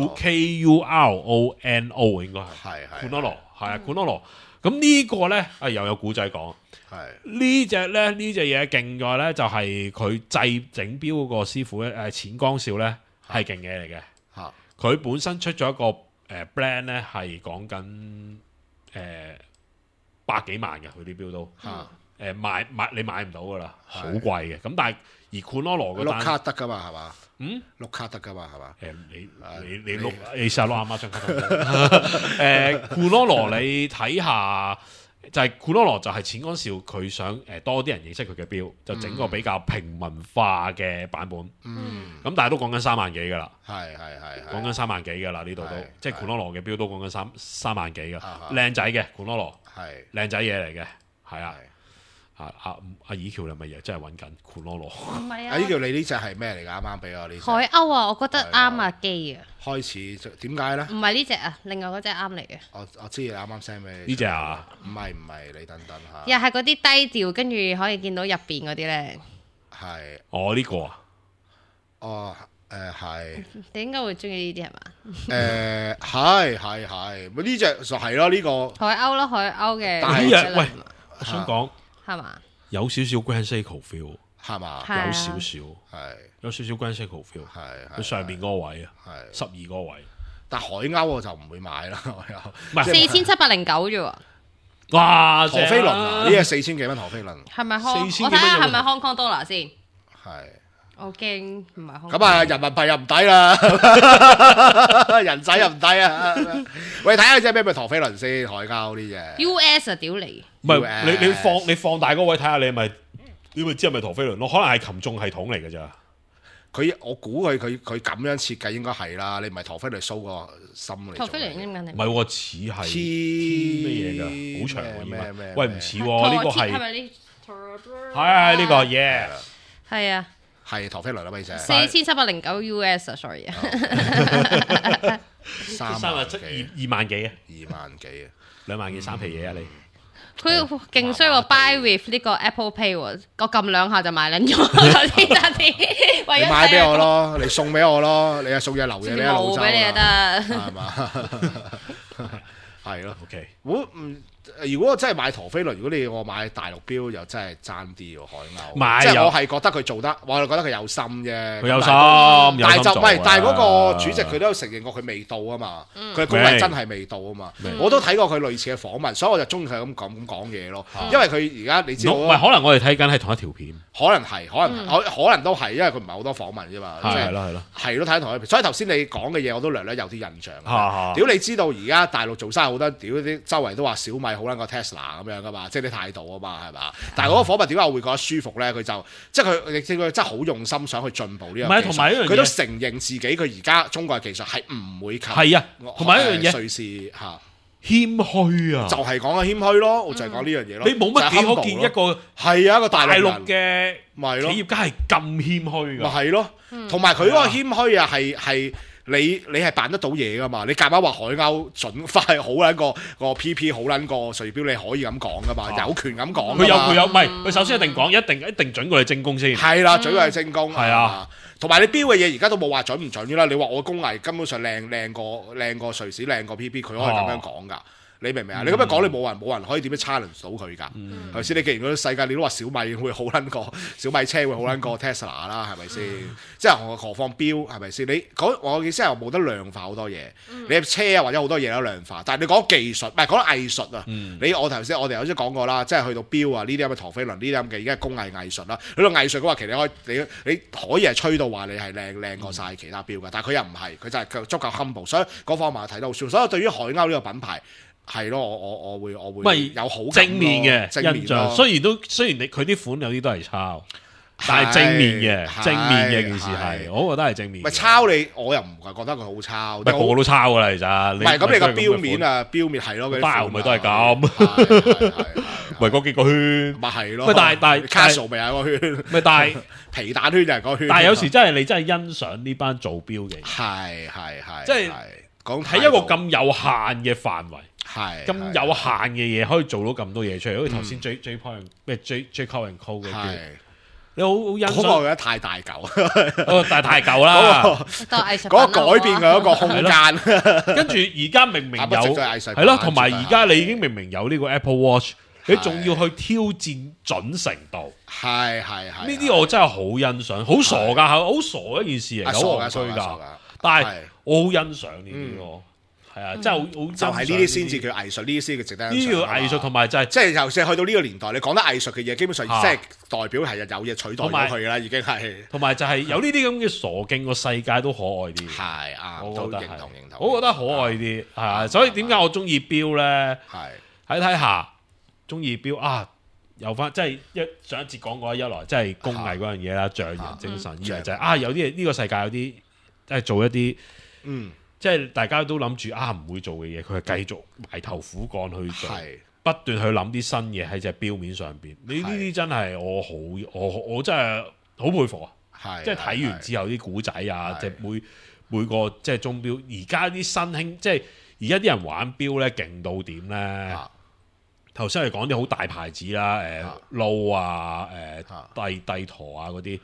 Kurono 應該係 Kunono 係啊 Kunono。咁呢個咧又有古仔講，呢隻嘢勁在咧就係佢製整錶嗰個師傅咧淺江少咧係勁嘢嚟嘅。佢本身出咗一個brand 咧係講緊百幾萬嘅，佢啲錶都買你買唔到噶啦，好貴嘅。咁但係而 Kunono 嗰單碌卡得噶嘛係嘛？碌卡得噶嘛係嘛？ 你碌你試下碌阿媽張卡Kunono 你睇下就係 Kunono 就係淺江少佢想多啲人認識佢嘅錶，就整個比較平民化嘅版本。咁但係都講緊3萬幾噶啦，係講緊3萬幾噶啦呢度都，即係 Kunono 嘅錶都講緊三萬幾噶，靚仔嘅 Kunono 係靚仔嘢嚟嘅，係啊。阿以喬你咪又真係揾緊 Kunono？ 唔係啊！ 阿以喬你呢隻係咩嚟㗎？啱啱俾我呢隻海鷗啊！我覺得啱阿基啊！ 開始點解咧？ 唔係呢隻啊，另外嗰隻啱嚟嘅。 我知你啱啱 send 俾你呢隻啊？ 唔係，你等等下。 又係嗰啲低調，跟住可以見到入邊嗰啲咧。 係。 呢個啊？ 係。 你應該會中意呢啲係嘛？ 係。呢隻就係咯，呢個海鷗咯，海鷗嘅。 但係喂，我想講。 係嘛？ 有少少 Grand Seiko feel 係嘛？ 有少少有少少 Grand Seiko feel 佢上面嗰個位啊，12嗰個位。但海鷗我就唔會買啦， 唔係4709啫喎。 哇！ 陀飛輪啊，呢個4000幾蚊陀飛輪。 係咪我睇下係咪 Hong Kong Dollar 先？ 係。 我驚唔係咁啊！人民幣又唔抵啦，人仔又唔抵啊！喂，睇下隻咩陀飛輪先，海鷗呢隻 US 啊，屌你！ 唔係你放大嗰位睇下，你咪知係咪陀飛輪咯？可能係擒重系統嚟嘅咋？ 我估佢咁樣設計應該係啦。你唔係陀飛輪 show 個心嚟。 陀飛輪應該唔係喎，似係咩嘢㗎？好長喎，咩？喂，唔似喎，呢個係係咪呢？ 係呢個 yeah 係啊。 係陀飛輪啦，咪就 4709 US 啊 ，sorry 啊 ，2萬幾啊 ，2萬幾啊 ，2萬幾3皮嘢啊你。 佢勁衰喎 ，buy with 呢個 Apple Pay 喎，我撳2下就買撚咗嗰啲， 你買俾我咯，你送俾我咯，你係送嘢留嘢，你喺澳洲俾你就得， 係嘛？係咯 ，OK。 如果我真係買陀飛輪，如果你我買大陸錶又真係爭啲喎，海鷗。 即係我係覺得佢做得，我係覺得佢有心啫。 佢有心， 但係就唔係，但係嗰個主席佢都有承認過佢未到啊嘛。佢嘅功力真係未到啊嘛。我都睇過佢類似嘅訪問，所以我就中意佢咁講嘢咯。因為佢而家你知道， 唔係可能我哋睇緊係同一條片， 可能係，可能都係，因為佢唔係好多訪問啫嘛。 係咯，睇緊同一條片。所以頭先你講嘅嘢我都略略有啲印象。屌你知道而家大陸做生意好多，屌啲周圍都話小米好撚過 Tesla 咁樣噶嘛，即係啲態度啊嘛，係嘛？但係嗰個訪問點解我會覺得舒服咧？佢就即係佢真係好用心想去進步呢樣嘢。 同埋一樣嘢， 佢都承認自己佢而家中國嘅技術係唔會及。 係啊，同埋一樣嘢， 瑞士嚇謙虛啊， 就係講緊謙虛咯，我就係講呢樣嘢咯。 你冇乜幾可見一個係啊一個大陸嘅企業家係咁謙虛㗎。 咪係咯，同埋佢嗰個謙虛啊係。你係辦得到嘢噶嘛？你夾硬話海鷗準快好撚個 PP 好撚個瑞錶，你可以咁講噶嘛？有權咁講。佢有，唔係佢首先一定講，一定準過你精工先。 係啦，準過你精工。 係啊， 同埋你錶嘅嘢而家都冇話準唔準噶啦。你話我工藝根本上靚過瑞士靚過 PP，佢可以咁樣講㗎。 你明唔明啊？你咁樣講，你冇人可以點樣 challenge 到佢㗎？係咪先？你既然嗰個世界你都話小米會好撚過小米車會好撚過 Tesla 啦，係咪先？即係何況錶係咪先？你我意思係冇得量化好多嘢，你車啊或者好多嘢都量化，但係你講技術唔係講藝術啊。我頭先我哋頭先講過啦，即係去到錶啊呢啲咁嘅陀飛輪呢啲咁嘅已經係工藝藝術啦。去到藝術嘅話，其實你可以係吹到話你係靚過晒其他錶㗎，但係佢又唔係，佢就係足夠 humble， 所以嗰方面睇得好舒服。所以對於海鷗呢個品牌。係咯，我會有好正面嘅印象。雖然佢啲款有啲都係抄，但係正面嘅件事係，我覺得係正面。 唔係抄你，我又唔係覺得佢好抄。 個個都抄㗎啦，其實。唔係咁，你個錶面啊，錶面係咯，嗰啲包咪都係咁。咪嗰幾個圈。咪係咯。但係 Castle 咪有個圈。 咪但係皮蛋圈就係個圈。 但係有時真係你真係欣賞呢班做錶嘅。 係。 即係喺一個咁有限嘅範圍。咁有限嘅嘢可以做到咁多嘢出嚟，好似頭先 J Point 咩 J Cole & Co 嘅錶，你好欣賞。嗰個我覺得太大嚿， 太舊啦。 嗰個改變嘅一個空間。 跟住而家明明有係咯，同埋而家你已經明明有呢個 Apple Watch，你仲要去挑戰準程度。 係。 呢啲我真係好欣賞，好傻㗎，好傻一件事嚟，好戇居㗎。但係我好欣賞呢啲咯。係啊，真係好就係呢啲先至叫藝術，呢啲先叫值得欣賞。 呢叫藝術同埋就係即係尤其是去到呢個年代，你講得藝術嘅嘢，基本上即係代表係有嘢取代咗佢㗎啦，已經係。同埋就係有呢啲咁嘅傻勁，個世界都可愛啲。 係啊，都認同。 我覺得可愛啲係啊，所以點解我中意錶咧？係睇下中意錶啊，有翻即係上一節講過，一來即係工藝嗰樣嘢啦，匠人精神；二來就係有啲嘢呢個世界有啲即係做一啲即係大家都諗住唔會做嘅嘢，佢係繼續埋頭苦幹去做，不斷去諗啲新嘢喺隻錶面上邊。你呢啲真係我真係好佩服啊！即係睇完之後啲古仔啊，即係每個即係鐘錶。而家啲新興，即係而家啲人玩錶咧，勁到點咧？頭先係講啲好大牌子啦，Low 啊，帝陀啊嗰啲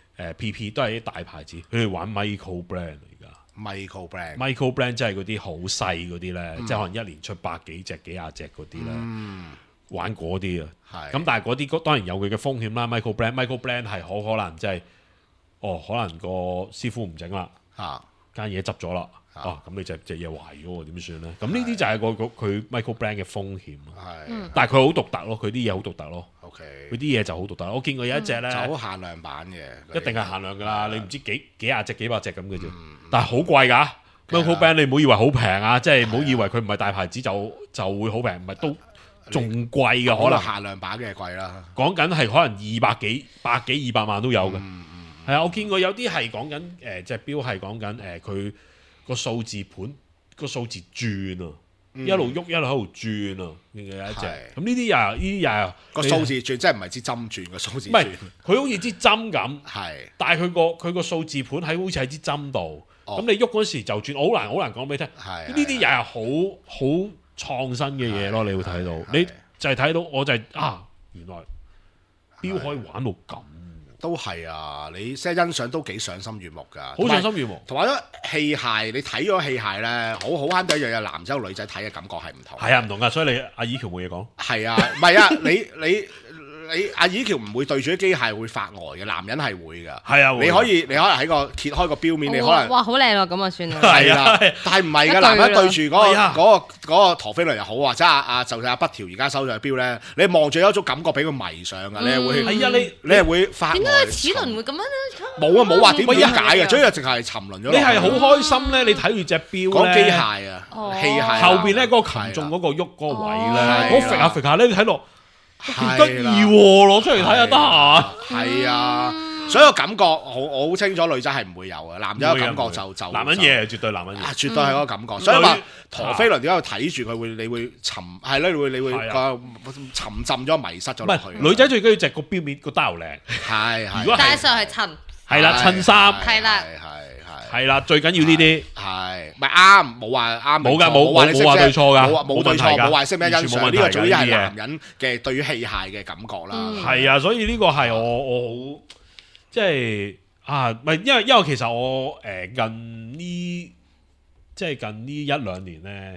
，PP 都係啲大牌子，佢哋玩 Micro Brand。 Micro brand 即係嗰啲好細嗰啲咧，即係可能一年出百幾隻、幾廿隻嗰啲咧，玩嗰啲啊。咁但係嗰啲當然有佢嘅風險啦。Micro brand 係可能即係，可能個師傅唔整啦，間嘢執咗啦，咁你隻嘢壞咗點算咧？咁呢啲就係佢 Micro brand 嘅風險。但係佢好獨特咯，佢啲嘢好獨特咯。佢啲嘢就好獨特。我見過有一隻咧， 就好限量版嘅， 一定係限量㗎啦。你唔知幾廿隻、幾百隻咁嘅啫。但係好貴㗎，Micro brand 你唔好以為好平啊，即係唔好以為佢唔係大牌子就會好平，唔係都仲貴㗎，可能限量版嘅貴啦。 講緊係可能200萬都有嘅。係啊，我見過有啲係講緊隻錶係講緊佢個數字盤個數字轉啊，一路喐一路喺度轉啊，有一隻。咁呢啲又個數字轉，即係唔係支針轉個數字轉？ 唔係，佢好似支針咁。但係佢個數字盤好似喺支針度。咁你喐嗰時就轉，好難講俾你聽。呢啲又係好創新嘅嘢咯，你會睇到。你就係睇到，我就係原來錶可以玩到咁。 都係啊！你即係欣賞都幾賞心悅目㗎， 好賞心悅目。 同埋咧器械，你睇咗器械咧，好慳底一樣嘢，男仔同女仔睇嘅感覺係唔同。 係啊，唔同㗎，所以你阿以喬冇嘢講。 係啊，唔係啊，你阿以喬唔會對住啲機械會發呆嘅，男人係會㗎。 係啊， 你可能喺個揭開個錶面，你可能哇好靚咯，咁啊算啦。 係啦，但係唔係㗎，男人對住嗰個陀飛輪又好，或者就係阿北條而家收咗嘅錶咧，你望住有一種感覺俾佢迷上㗎，你係會係啊，你係會發呆。點解齒輪會咁樣？ 冇話點解嘅，所以淨係沉淪咗。 你係好開心咧，你睇住隻錶講機械啊，器械後邊咧嗰個擒縱嗰個喐嗰個位咧，嗰揈下咧，你睇落。得意喎，攞出嚟睇下得閒。 係啊，所以個感覺我好清楚，女仔係唔會有嘅，男仔嘅感覺就男人嘢，絕對男人嘢， 絕對係嗰個感覺。所以話陀飛輪點解要睇住佢你會沉係咧？你會沉浸咗、迷失咗落去。 女仔最緊要就係個錶面個 dial 靚， 係。 如果戴上係襯， 係啦，襯衫係啦， 係啦，最緊要呢啲係咪啱？冇話啱， 冇話對錯㗎， 冇對錯，冇話識咩欣賞。呢個總之係嘅男人嘅對於器械嘅感覺啦。 係啊，所以呢個係我好即係唔係因為其實我近呢一兩年咧，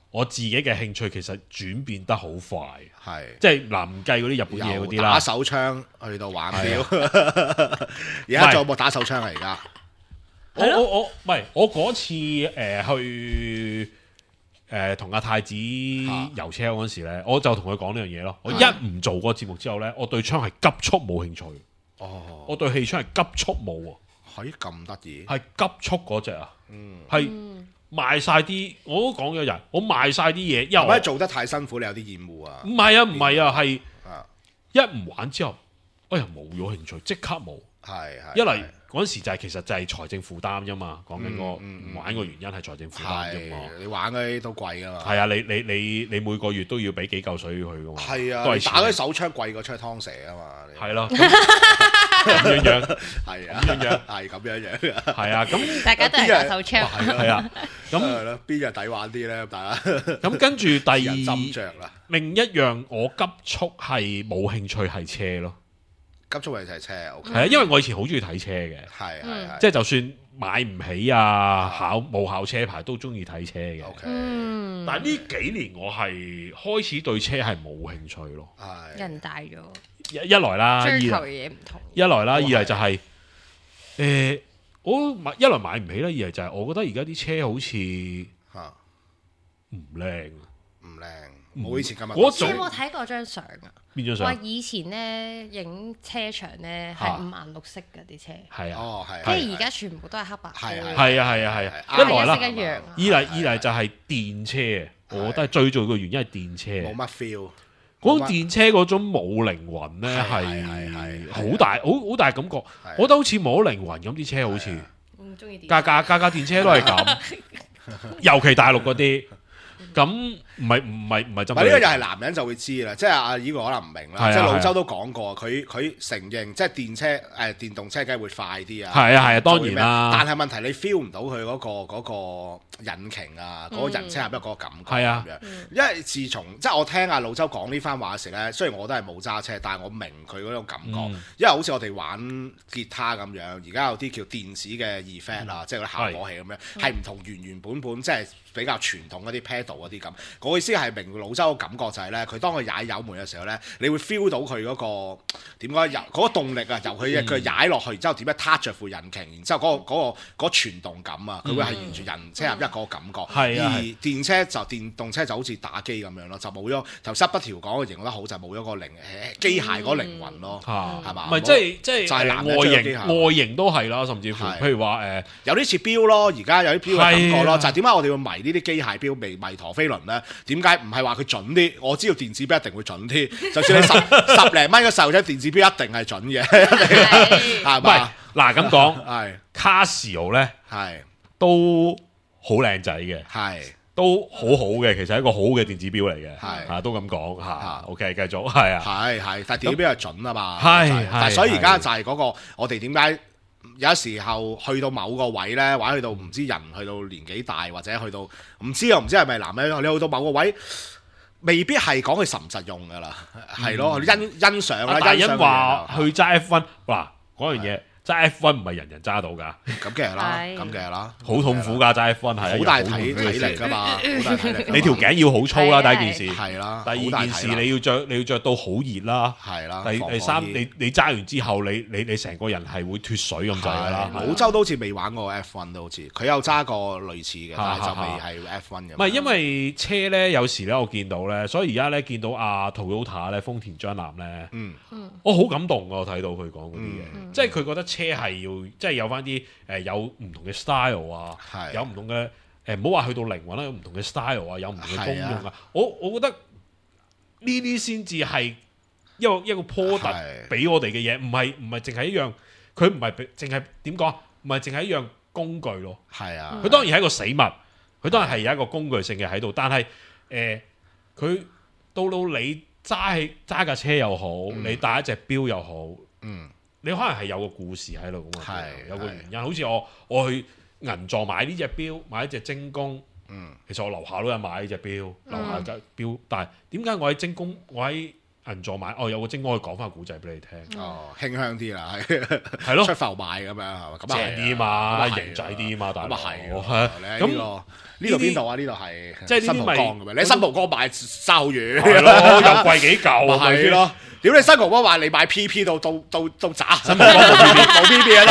我自己嘅興趣其實轉變得好快， 係即係嗱唔計嗰啲日本嘢嗰啲啦， 打手槍去到玩錶，而家仲有冇打手槍啊？而家我唔係我嗰次去同阿太子遊車嗰陣時咧，我就同佢講呢樣嘢咯。我一唔做個節目之後咧，我對槍係急速冇興趣。哦，我對氣槍係急速冇喎。 係咁得意？係急速嗰隻啊？係賣晒啲，我都講咗人，我賣晒啲嘢，因為做得太辛苦，你有啲厭惡啊？ 唔係啊，係一唔玩之後，哎呀冇咗興趣，即刻冇。係一嚟嗰陣時其實就係財政負擔啫嘛，講緊個唔玩個原因係財政負擔啫嘛。 你玩嗰啲都貴噶嘛。係啊，你每個月都要俾幾嚿水去噶嘛。 係啊，打嗰啲手槍貴過出去劏蛇啊嘛。係咯， 咁樣係啊，係咁樣。係啊， 咁大家都係打手槍。 係啊，咁邊日抵玩啲咧？大家咁跟住第二另一樣我急速係冇興趣係車咯。 急速嚟睇車，係啊，因為我以前好中意睇車嘅，係，即係就算買唔起啊，冇考車牌都中意睇車嘅。但係呢幾年我係開始對車係冇興趣咯。 人大咗， 一來啦， 追求嘅嘢唔同。 一來啦，二嚟就係我一來買唔起啦，二嚟就係我覺得而家啲車好似唔靚， 冇以前咁啊！ 你有冇睇過張相啊？ 邊張相？ 話以前咧影車場咧係五顏六色嘅啲車， 係啊， 跟住而家全部都係黑白。 係啊，一來啦，二嚟就係電車，我覺得係最重要嘅原因係電車冇乜 feel。 嗰種電車嗰種冇靈魂咧係好大感覺，我覺得好似冇靈魂咁，啲車好似唔中意電， 架電車都係咁，尤其大陸嗰啲。咁唔係針對呢個又係男人就會知啦，即係阿依個可能唔明啦。即係老周都講過，佢承認即係電車電動車梗係會快啲啊。 係啊，當然啦。 但係問題你 feel 唔到佢嗰個引擎啊，嗰個人車合一嗰個感覺咁樣。因為自從即係我聽阿老周講呢番話時咧，雖然我都係冇揸車，但係我明佢嗰種感覺。因為好似我哋玩吉他咁樣，而家有啲叫電子嘅 effect 啊，即係嗰啲效果器咁樣，係唔同原本即係比較傳統嗰啲 pedal 嗰啲咁。我意思係明老周嘅感覺就係咧，佢當佢踩油門嘅時候咧，你會 feel 到佢嗰個點講由嗰個動力啊，由佢踩落去，然之後點樣 touch 著副引擎，然之後嗰個傳動感啊，佢會係沿住人車合一嗰個感覺。而電車就電動車就好似打機咁樣咯，就冇咗頭塞不條講嘅形容得好，就冇咗個機械嗰靈魂咯，係嘛？ 唔係即係外形都係啦，甚至乎譬如話有啲似錶咯，而家有啲錶嘅感覺咯，就係點解我哋要迷呢啲機械錶，迷陀飛輪咧？點解唔係話佢準啲？我知道電子錶一定會準啲，就算你十零蚊嘅細路仔電子錶一定係準嘅，係嘛？ 嗱咁講，係Casio咧，係都好靚仔嘅，係都好好嘅，其實係一個好嘅電子錶嚟嘅，係都咁講嚇。OK，繼續係啊， 係，但係電子錶係準啊嘛， 係， 所以而家就係嗰個我哋點解？有時候去到某個位呢，或者去到唔知人去到年紀大，或者去到唔知係咪男人，你去到某個位，未必係講佢實唔實用噶啦，係咯，欣賞啦。 大欣話去揸 F1，嗱嗰樣嘢。揸 F1 唔係人人揸到㗎， 咁嘅係啦， 好痛苦㗎揸 F1 係好大體力㗎嘛，好大體力。 你條頸要好粗啦，第一件事係啦， 第二件事你要着到好熱啦， 係啦。 第三你揸完之後你成個人係會脫水咁滯㗎啦。 老周都好似未玩過 F1 都好似，佢有揸過類似嘅，但係就未係 F1 嘅。 唔係因為車咧，有時咧我見到咧，所以而家咧見到阿 Toyota 咧，豐田章男咧，我好感動㗎，我睇到佢講嗰啲嘢，即係佢覺得車係要即係有翻啲有唔同嘅 style 啊，有唔同嘅唔好話去到靈魂啦，有唔同嘅 style 啊，有唔同嘅功用啊。我覺得呢啲先至係一個 product 俾我哋嘅嘢，唔係淨係一樣，佢唔係淨係點講，唔係淨係一樣工具咯。係啊，佢當然係一個死物，佢當然係有一個工具性嘅喺度，但係佢到你揸架車又好，你戴一隻錶又好，你可能係有個故事喺度咁啊，有個原因。好似我去銀座買呢隻錶，買一隻精工。其實我樓下都有買呢隻錶，樓下嘅錶。但係點解我喺精工，我喺銀座買，有個精哥可以講翻個古仔俾你聽。 輕香啲啦， 係咯， 出埠賣咁樣係嘛？咁正啲嘛，型仔啲嘛，大佬。 咁呢度邊度啊？呢度係即係新蒲崗咁樣。你新蒲崗買爭好遠， 係咯，又貴幾嚿， 係咯。屌你新蒲崗話你買 PP 到渣， 新蒲崗冇 PP 啊，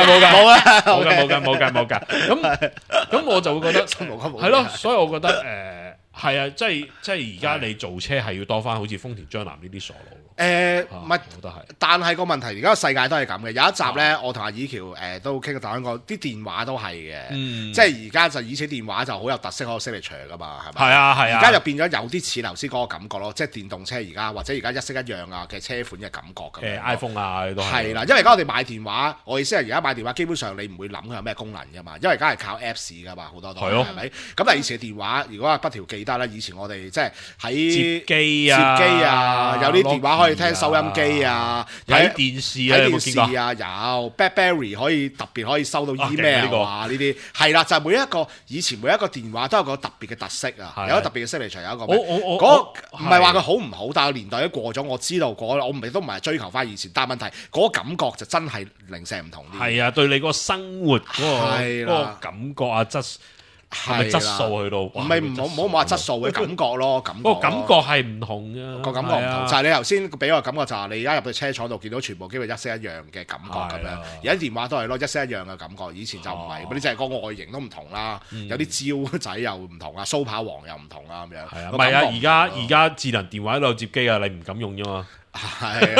冇㗎。咁我就會覺得新蒲崗冇。 係咯，所以我覺得係啊，即係而家你做車係要多翻好似豐田章男呢啲傻佬。 唔係，但係個問題而家個世界都係咁嘅。有一集咧，我同阿以喬都傾過大講啲電話都係嘅，即係而家就以前電話就好有特色，好有 signature 噶嘛，係咪？ 係啊。 而家就變咗有啲似頭先嗰個感覺咯，即係電動車而家或者而家一式一樣啊嘅車款嘅感覺咁。 iPhone 啊，都係啦，因為而家我哋買電話，我意思係而家買電話基本上你唔會諗佢有咩功能噶嘛，因為而家係靠 Apps 噶嘛，好多都係咪？咁但係以前嘅電話，如果係不條記得咧，以前我哋即係喺接機啊， 有啲電話可以聽收音機啊， 睇電視啊， 有 BlackBerry 特別可以收到 email 啊，呢啲係啦，就係以前每一個電話都有個特別嘅特色啊，有個特別嘅 signature，有一個唔係話佢好唔好，但係年代一過咗，我知道我都唔係追求翻以前，但係問題嗰個感覺就真係零舍唔同啲。 係啊，對你個生活嗰個感覺啊係咪質素去到？唔係唔好話質素嘅感覺咯，個感覺係唔同嘅， 個感覺唔同。就係你頭先俾我感覺就係你而家入到車廠度見到全部機會一式一樣嘅感覺咁樣。而家電話都係咯，一式一樣嘅感覺。以前就唔係，你就係個外形都唔同啦，有啲焦仔又唔同啊，蘇跑王又唔同啦咁樣。係啊， 唔係啊，而家智能電話喺度接機啊，你唔敢用啫嘛。 係，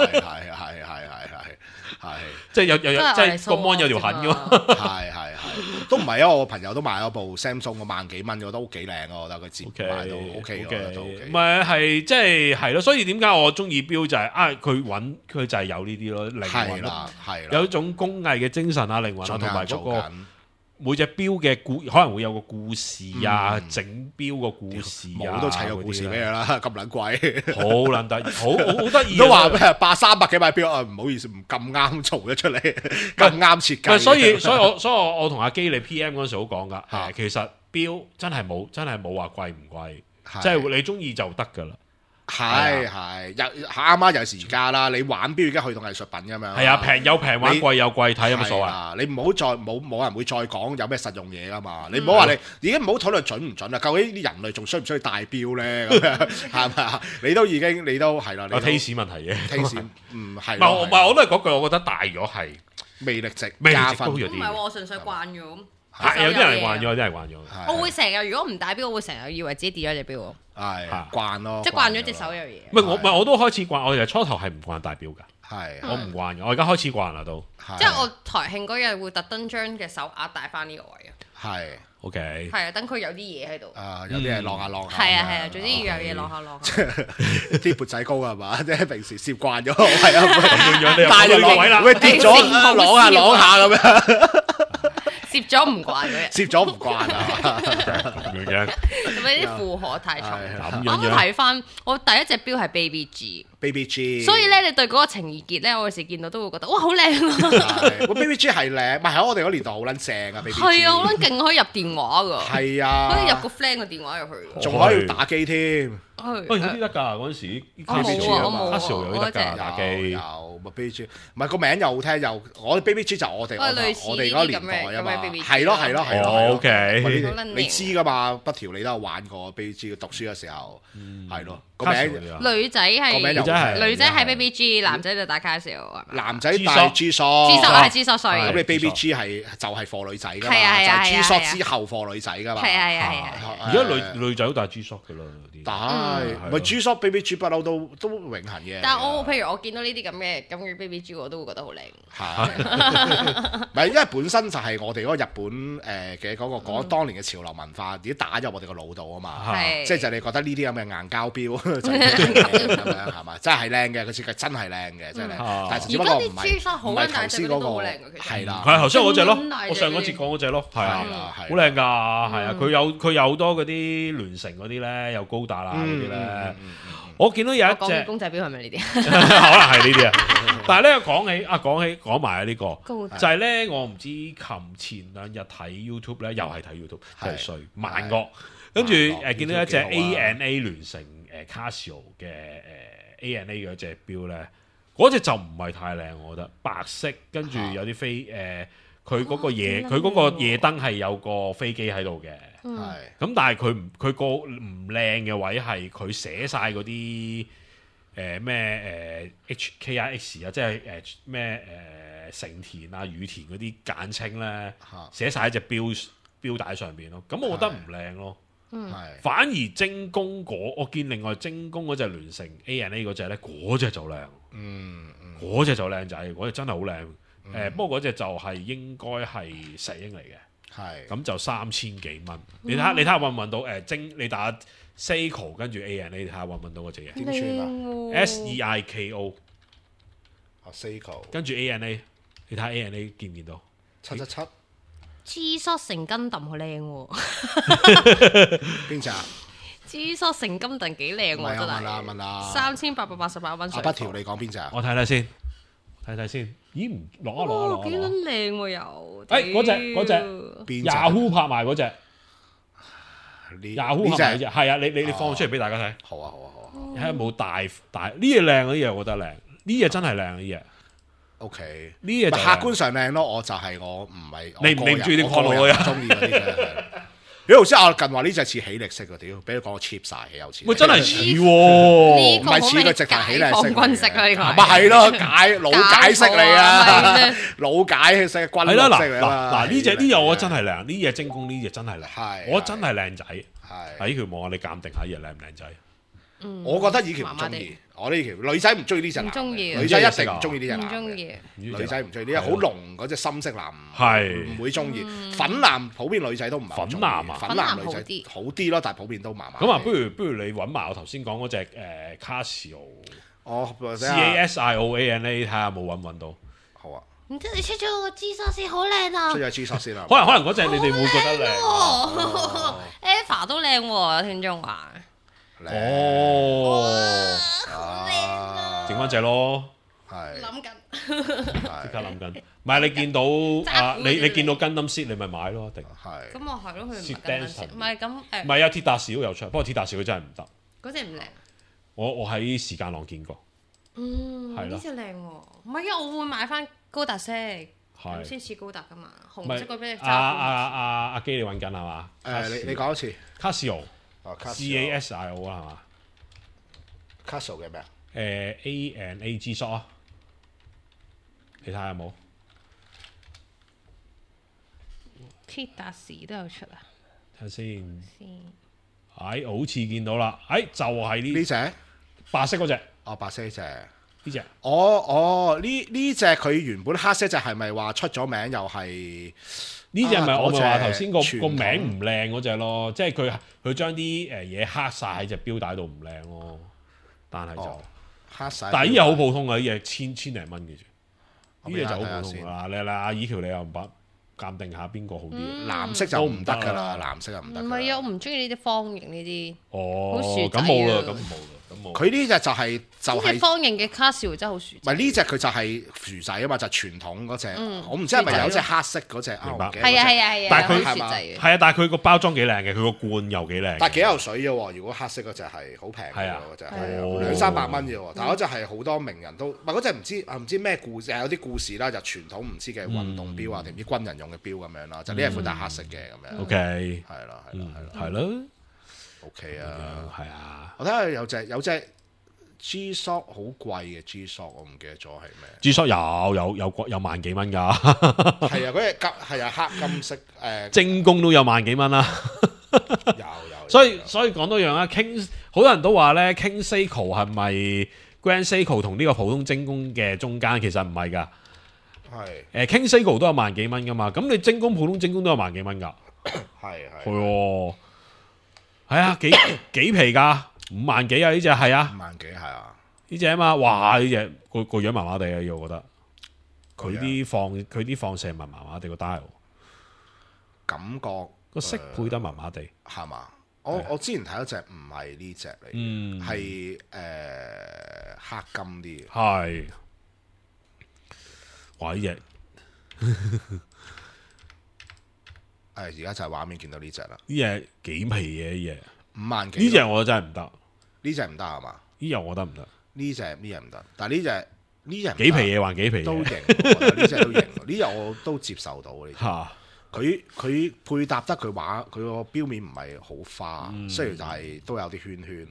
即係有即係個 mon 有條痕噶嘛。 係。都唔係啊！我朋友都買咗部 Samsung 個萬幾蚊嘅，都幾靚啊！我覺得佢接賣都 OK 嘅，都 OK。 唔係即係咯，所以點解我中意標就係佢就係有呢啲咯，靈魂咯，有一種工藝嘅精神啊，靈魂啊，同埋嗰個每隻標嘅可能會有個故事啊，整標個故事啊， 冇都砌個故事俾佢啦，咁撚貴， 好撚得意，好得意。 都話咩300幾買標啊？唔好意思，唔咁啱做咗出嚟，咁啱設計。 所以我同阿基你 PM 嗰陣時好講噶，其實標真係冇話貴唔貴，即係你中意就得噶啦。係啱有時而家啦，你玩標已經去到藝術品咁樣。係啊，平有平玩，貴有貴睇，有乜所謂？ 你唔好再冇人會再講有咩實用嘢噶嘛。你唔好話你已經唔好討論準唔準啦。究竟啲人類仲需唔需要戴標咧？咁樣係咪？你都係啦。 有 taste 問題嘅 taste 唔係。 唔係我都係嗰句，我覺得大咗係魅力值加分。 唔係喎，我純粹慣咗。 有啲人慣咗，有啲人慣咗。 我會成日如果唔戴標，我會成日以為自己跌咗隻標。 係慣咯， 即係慣咗隻手有嘢。 唔係我都開始慣，我其實初頭係唔慣戴標㗎。 係我唔慣嘅，我而家開始慣啦都。 即係我台慶嗰日會特登將嘅手鐲戴翻呢個位啊。 係 OK。 係啊，等佢有啲嘢喺度。 有啲係晾下晾下。 係啊，總之要有嘢晾下晾下。 啲缽仔糕係嘛？即係平時攝慣咗，係啊， 咁樣戴住落位啦，會跌咗晾下咁樣。 攝咗唔慣嗰日， 攝咗唔慣啊！ 咁樣， 咁啲負荷太重。 咁樣睇翻，我第一隻錶係 Baby G，所以咧，你對嗰個情意結咧，我有時見到都會覺得哇，好靚啊 ！Baby G 係靚，唔係喺我哋嗰年代好撚正啊！Baby G 係啊，好撚勁，可以入電話㗎。 係啊， 可以入個 friend 嘅電話入去， 仲可以打機添。 嗰啲得㗎，嗰陣時我冇 ，Casio 有得㗎，打機有 Baby G， 唔係個名又好聽又，我 Baby G 就我哋嗰個年代啊嘛，係咯 ，OK， 你知㗎嘛？不條你都有玩過 Baby G，讀書嘅時候係咯，個名女仔係女仔係 Baby G， 男仔就打 Casio，男仔帶 G Shock 係 G Shock，所以咁你 Baby G 係就係貨女仔㗎嘛，就係 G Shock 之後貨女仔㗎嘛， 係而家女仔都帶 G Shock 㗎啦， 打。咪 G Shock Baby G 不嬲都永恆嘅。 但係我譬如我見到呢啲咁嘅 Baby G， 我都會覺得好靚。 係，唔係因為本身就係我哋嗰個日本嘅嗰個講當年嘅潮流文化，已經打入我哋個腦度啊嘛。即係就你覺得呢啲咁嘅硬膠錶就咁樣係嘛？真係靚嘅，個設計真係靚嘅，真係靚。但係只不過唔係頭先嗰個係啦， 係頭先嗰隻咯，我上嗰節講嗰隻咯，係啊，好靚㗎，係啊，佢有好多嗰啲聯成嗰啲咧，有高達啊嗰啲咧，我見到有一隻公仔錶係咪呢啲？ 可能係呢啲啊！但係咧講埋呢個，就係咧我唔知前兩日睇 YouTube 咧，又係睇 YouTube，真係衰萬惡。跟住見到一隻 A&A 聯成Casio 嘅 A&A 嗰隻錶咧，嗰隻就唔係太靚，我覺得白色，跟住有啲佢嗰個夜燈係有個飛機喺度嘅，咁但係佢個唔靚嘅位係佢寫晒嗰啲咩HKIX 啊，即係咩成田啊、羽田嗰啲簡稱咧，寫晒喺隻錶帶上邊咯，咁我覺得唔靚咯。反而精工我見另外精工嗰隻聯成 A&A 嗰隻咧，嗰隻就靚，嗰隻就靚仔，嗰隻真係好靚。不過嗰隻就係應該係石英嚟嘅，咁就3000幾蚊。你睇下揾唔揾到你打 Seiko 跟住 A&A， 你睇下揾唔揾到嗰隻嘢？ 點串啊 ？SEIKO Seiko 跟住 A&A， 你睇下 A&A 見唔見到 ？777 G-Shock 成金揼好靚喎， 邊隻啊 ？G-Shock 成金揼幾靚喎，真係。 問啦 3888蚊。 阿不條你講邊隻啊？ 我睇睇先，咦唔攞幾撚靚喎又？ 嗰隻 Yahoo 拍賣嗰隻，Yahoo 拍賣嗰隻係啊！你放出嚟俾大家睇。 好啊！ 睇下冇大呢嘢靚，呢嘢我覺得靚，呢嘢真係靚呢嘢。 OK， 呢嘢就客觀上靚咯，我就係我唔係你唔中意啲 colour 啊？ 中意嗰啲啫。你頭先阿近話呢隻似喜力色嘅，屌俾佢講我 cheap 晒，有錢。 喂，真係似喎， 唔係似佢直頭喜力色。 軍色啊呢個。 咪係咯，老解色嚟啊，老解色軍色嚟啦。 嗱呢隻我真係靚，呢隻精工呢隻真係靚，我真係靚仔。係呢條望下你鑑定下呢隻靚唔靚仔？ 我覺得以前唔中意，我呢條女仔唔中意呢隻藍，女仔一定唔中意呢隻藍嘅，女仔唔中意呢隻好濃嗰隻深色藍，係唔會中意。粉藍普遍女仔都唔係粉藍啊， 粉藍女仔好啲咯，但係普遍都麻麻。 咁啊，不如你揾埋我頭先講嗰隻Casio， 哦 CASIOANA， 睇下有冇揾到。 好啊。 唔知你出咗個 G-Shock 先好靚啊！ 出咗 G-Shock 先啦。 可能嗰隻你哋會覺得靚。 Eva 都靚喎，有聽眾話。 整翻隻咯， 係諗緊， 即刻諗緊。唔係你見到你見到Gundam Seed你咪買咯，一定係。咁我係咯，佢唔係 Dancer 唔係咁唔係啊，鐵達時都有出，不過鐵達時佢真係唔得。 嗰隻唔靚。 我喺時間廊見過。係咯。 呢隻靚喎，唔係啊，我會買翻高達色，咁先似高達噶嘛，紅色嗰邊。 阿基你揾緊係嘛？ 你講一次 Casio。CASIO 啊，係嘛 ？Casio 嘅咩啊 ？A&A G-Shock 啊，你睇下有冇？ 鐵達時都有出啊！ 睇下先。好似見到啦，就係呢隻白色嗰隻。 哦，白色隻呢隻。 呢隻佢原本黑色隻係咪話出咗名又係？ 呢隻咪我咪話頭先個名唔靚嗰隻咯，即係佢將啲嘢黑晒喺隻錶帶度唔靚咯，但係就黑晒。 但係呢隻好普通啊，呢隻千零蚊嘅啫，呢隻就好普通噶啦。你阿依條你又唔鑑定下邊個好啲？ 藍色就唔得噶啦，藍色就唔得。 唔係啊，我唔中意呢啲方形呢啲。 咁冇啦，咁冇啦。 佢呢隻就係方形嘅Casio真係好薯仔。 唔係呢隻佢就係薯仔啊嘛，就傳統嗰隻。我唔知係咪有隻黑色嗰隻。 明白。 係啊。 但係佢係啊，但係佢個包裝幾靚嘅，佢個罐又幾靚。 但係幾有水嘅喎，如果黑色嗰隻係好平嘅嗰隻，係200-300蚊嘅喎。但係嗰隻係好多名人都，唔係嗰隻唔知咩故事，有啲故事啦，就傳統唔知嘅運動錶啊，定唔知軍人用嘅錶咁樣啦，就呢一款就係黑色嘅咁樣。 OK。 係咯。OK 啊，係啊，我睇下有隻 G-Shock 好貴嘅 G-Shock， 我唔記得咗係咩。 G-Shock 有萬幾蚊㗎。 係啊，嗰隻係啊黑金色精工都有萬幾蚊啦。 有。 所以講多樣啦，King 好多人都話咧，King Seiko 係咪 Grand Seiko 同呢個普通精工嘅中間？其實唔係㗎。係。King Seiko 都有萬幾蚊㗎嘛，咁你精工普通精工都有萬幾蚊㗎。係喎。係啊，幾皮噶，5萬幾啊呢隻係啊，5萬幾係啊，呢隻啊嘛，哇呢隻個樣麻麻地啊，我覺得佢啲放射紋麻麻地個 dial，感覺個色配得麻麻地，係嘛？我之前睇咗隻唔係呢隻嚟，係黑金啲嘅，係，哇呢隻。而家就係畫面見到呢隻啦，呢隻幾皮嘅呢隻，5萬幾，呢隻我真係唔得，呢隻唔得係嘛？呢隻我覺得唔得， 呢隻唔得，但係呢隻幾皮嘢還幾皮都型，呢隻都型，呢隻我都接受到呢。佢配搭得佢個錶面唔係好花，雖然就係都有啲圈圈。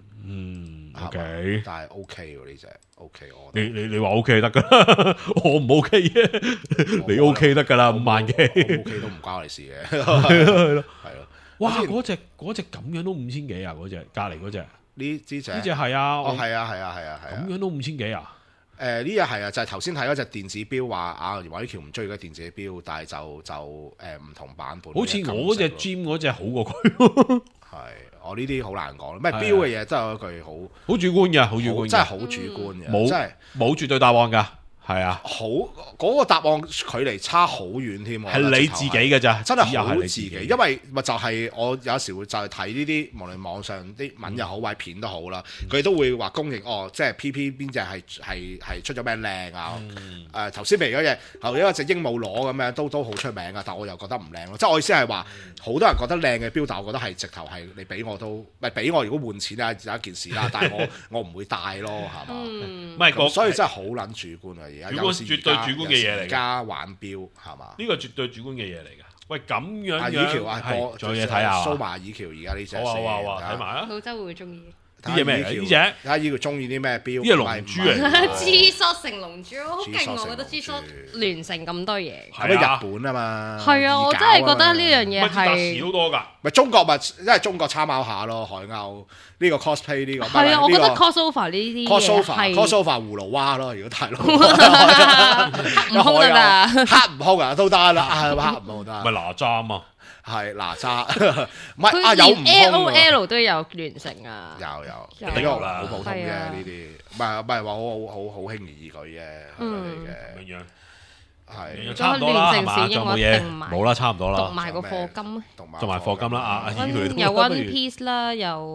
OK， 但係 OK 喎呢隻 OK 我。 你話 OK 得噶啦，我唔 OK 啫，你 OK 得噶啦，5萬幾 OK 都唔關我哋事嘅。 係咯。哇！ 之前嗰隻咁樣都5000幾啊！嗰隻隔離嗰隻呢隻係啊， 係啊， 咁樣都5000幾啊！ 呢日係啊，就係頭先睇嗰隻電子錶話啊，黃子喬唔中意嗰電子錶，但係就唔同版本。 好似我嗰隻 Gym 嗰隻好過佢。 係，我呢啲好難講，咩錶嘅嘢真係一句好主觀嘅，好主觀嘅， 真係好主觀嘅，真係冇絕對答案㗎。係啊， 好嗰個答案距離差好遠添， 係你自己嘅咋， 真係好自己。因為咪就係我有時會就係睇呢啲，無論網上啲文又好，或者片都好啦，佢都會話公認即係 PP 邊隻係出咗咩靚啊？頭先譬如嗰隻後一隻鸚鵡螺咁樣都好出名啊，但我又覺得唔靚咯。即係我意思係話，好多人覺得靚嘅錶，但我覺得係直頭係你俾我都咪俾我，如果換錢咧有一件事啦，但係我唔會戴咯，係嘛？唔係所以真係好撚主觀啊！有時絕對主觀嘅嘢嚟， 而家玩錶係嘛？ 呢個絕對主觀嘅嘢嚟㗎。喂，咁樣阿爾喬啊， 仲有嘢睇下。 蘇馬爾喬而家呢隻先， 睇埋啊！ 澳洲會唔會中意？ 呢隻咩嚟？呢隻睇下爾喬中意啲咩錶？ 呢隻龍珠嚟。 G-Shock 成龍珠，好勁！我覺得 G-Shock 聯成咁多嘢。 係咪日本啊嘛？ 係啊，我真係覺得呢樣嘢係少多㗎。 咪中國咪因為中國參考下咯，海鷗呢個 cosplay 呢個。 係啊，我覺得 crossover 呢啲嘢係 crossover 葫蘆娃咯，如果大佬。 黑悟空得啦， 黑悟空啊都得啦，黑悟空得。 咪哪吒啊嘛？ 係哪吒，唔係啊有悟空 LOL 都有聯成啊， 有呢個好普通嘅呢啲，唔係話好輕而易舉嘅， 咁樣係差唔多啦，係嘛？ 仲冇嘢，冇啦，差唔多啦。 讀埋個課金， 讀埋課金啦， 有 One Piece 啦，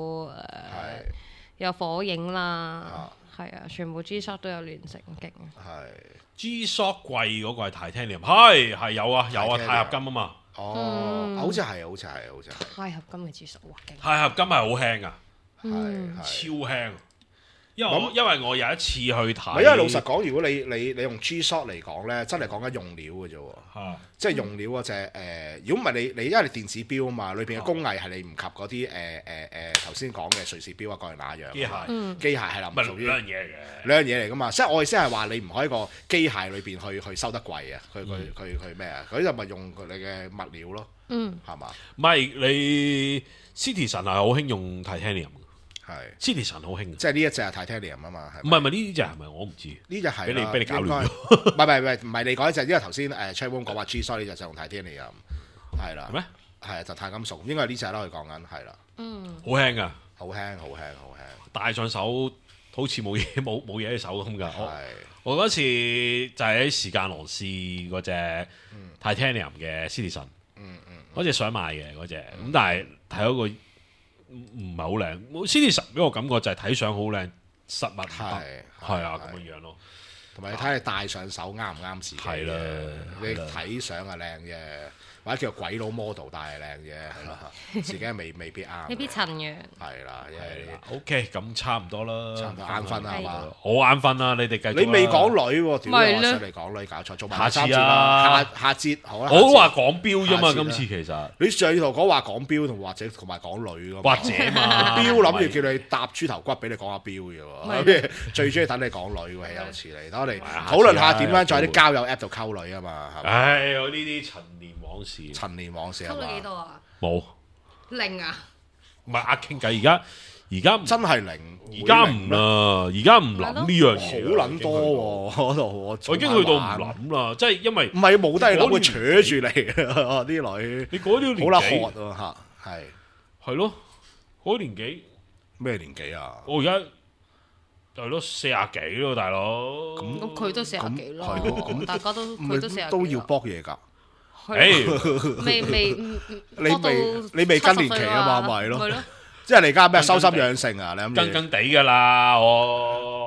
有火影啦，係啊，全部 G-Shock 都有聯成，勁啊！ 係 G-Shock 貴嗰個係 Titanium，係有啊，鈦合金啊嘛。 好似係。 鈦合金嘅 G-Shock，哇勁！ 鈦合金係好輕噶，超輕。因為我有一次去睇， 因為老實講，如果你用 G-Shock 嚟講咧，真係講緊用料嘅啫喎，即係用料嗰隻如果唔係你因為你電子錶啊嘛，裏邊嘅工藝係你唔及嗰啲頭先講嘅瑞士錶啊，各樣那樣機械係啦，唔屬於兩樣嘢嚟噶嘛，即係我意思係話你唔可以個機械裏邊去收得貴啊，佢咩啊？佢就咪用你嘅物料咯，係嘛？ 唔係你 Citizen 係好興用 Titanium。係 Citizen 好興， 即係呢一隻係 Titanium 啊嘛， 唔係呢隻係咪我唔知？ 呢隻係俾你搞亂咗， 唔係你講一隻，因為頭先Chaywong 講話 G-Shock 呢隻就用 Titanium，係啦， 咩？ 係啊，就鈦金屬，應該係呢隻啦，佢講緊係啦， 好輕噶， 好輕， 戴上手好似冇嘢喺手咁噶。我嗰次就係喺時間廊試嗰隻 Titanium 嘅 Citizen，嗰隻想買嘅嗰隻，咁但係睇嗰個。唔係好靚，Citizen俾我感覺就係睇相好靚，實物係啊咁樣咯。 同埋你睇你戴上手啱唔啱自己？係啦，你睇相係靚嘅，或者叫做鬼佬 model 戴係靚嘅，係咯，自己係未必啱。 未必襯嘅。 係啦 ，OK，咁差唔多啦， 差唔多眼瞓啊嘛， 好眼瞓啊！你哋繼續。 你未講女喎，點解上嚟講女搞錯？做埋下次啦， 下節好啦。 我都話講錶啫嘛，今次其實你上圖講話講錶同埋講女㗎嘛， 或者嘛， 錶諗住叫你搭豬頭骨俾你講下錶嘅喎，最中意等你講女喎，有次嚟，等我哋討論下點樣在啲交友 app 度溝女啊嘛，係咪？ 唉，我呢啲陳年往事， 溝咗幾多啊？ 冇零啊！ 唔係阿傾偈，而家真係零， 而家唔啦，而家唔諗呢樣嘢， 好撚多喎！嗰度我已經去到唔諗啦，即係因為唔係冇得你諗，佢扯住你啲女， 你嗰啲年紀好撚渴啊嚇， 係咯，嗰年紀咩年紀啊？ 我而家係咯40幾咯，大佬。 咁佢都40幾咯，咁大家都佢都40 都要搏嘢㗎。 未你未更年期啊嘛，咪咯，即係你而家咩修心養性啊？你諗更地㗎啦，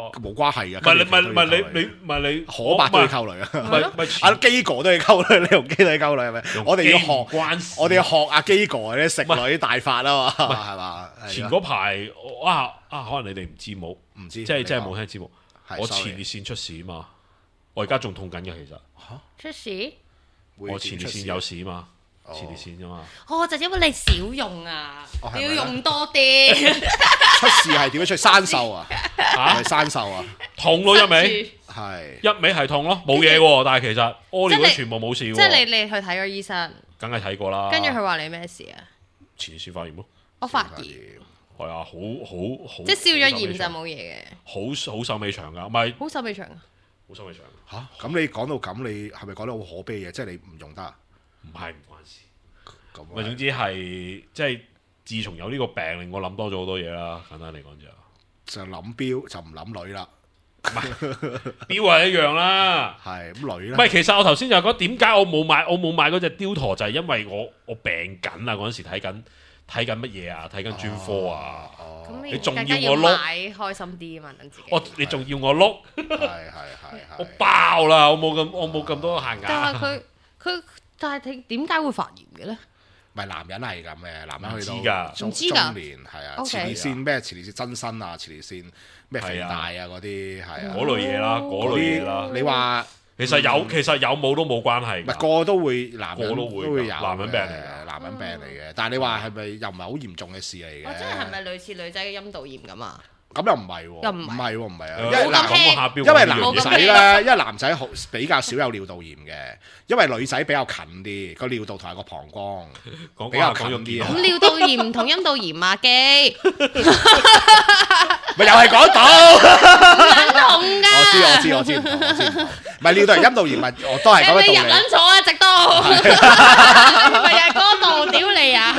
冇關係嘅。 唔係你可白都要溝女啊！阿基哥都要溝女，你同基女溝女係咪？我哋要學阿基哥啲食女大法啊嘛，係嘛？ 前嗰排可能你哋唔知冇， 唔知即係冇聽節目。我前列腺出事啊嘛，我而家仲痛緊嘅其實。 出事？ 我前列腺有事啊嘛，前列腺啫嘛。 就因為你少用啊，你要用多啲。 出事係點樣出？生鏽啊？係生鏽啊？ 痛咯一味， 係一味係痛咯，冇嘢喎。但係其實屙尿都全部冇事喎。 即係你去睇個醫生， 梗係睇過啦。 跟住佢話你咩事啊？ 前列腺發炎咯。 我發炎。 係啊，好， 即係燒咗鹽就冇嘢嘅。 好手尾長㗎，唔係。 好手尾長啊！ 好手尾長。 咁你講到咁，你係咪講得好可悲嘅？即係你唔用得？ 唔係唔關事。咁咪總之係即係自從有呢個病，令我諗多咗好多嘢啦。簡單嚟講就諗標就唔諗女啦。 唔係標係一樣啦。 係咁女咧。 唔係，其實我頭先就講點解我冇買嗰隻雕陀，就係因為我病緊啊！嗰陣時睇緊乜嘢啊？睇緊專科啊！你仲要我碌？ 開心啲啊嘛，等自己。 你仲要我碌？ 係。 我爆啦！我冇咁多限額。 但係佢點解會發炎嘅咧？ 唔係男人係咁嘅，男人去到中年係啊，前列腺咩？前列腺增生啊，前列腺咩肥大啊嗰啲係啊， 嗰類嘢啦， 你話其實有冇都冇關係。 唔係個個都會，男人都會有男人病嚟嘅， 男人病嚟嘅。但係你話係咪又唔係好嚴重嘅事嚟嘅？ 即係咪類似女仔嘅陰道炎咁啊？ 咁又唔係喎，唔係啊， 因為男仔咧，因為男仔比較少有尿道炎嘅，因為女仔比較近啲個尿道同埋個膀胱比較近啲。 咁尿道炎唔同陰道炎啊，基咪又係講到唔同㗎。 我知唔同。唔係尿道陰道炎咪我都係講你入撚咗啊，直到咪又係嗰度屌你啊！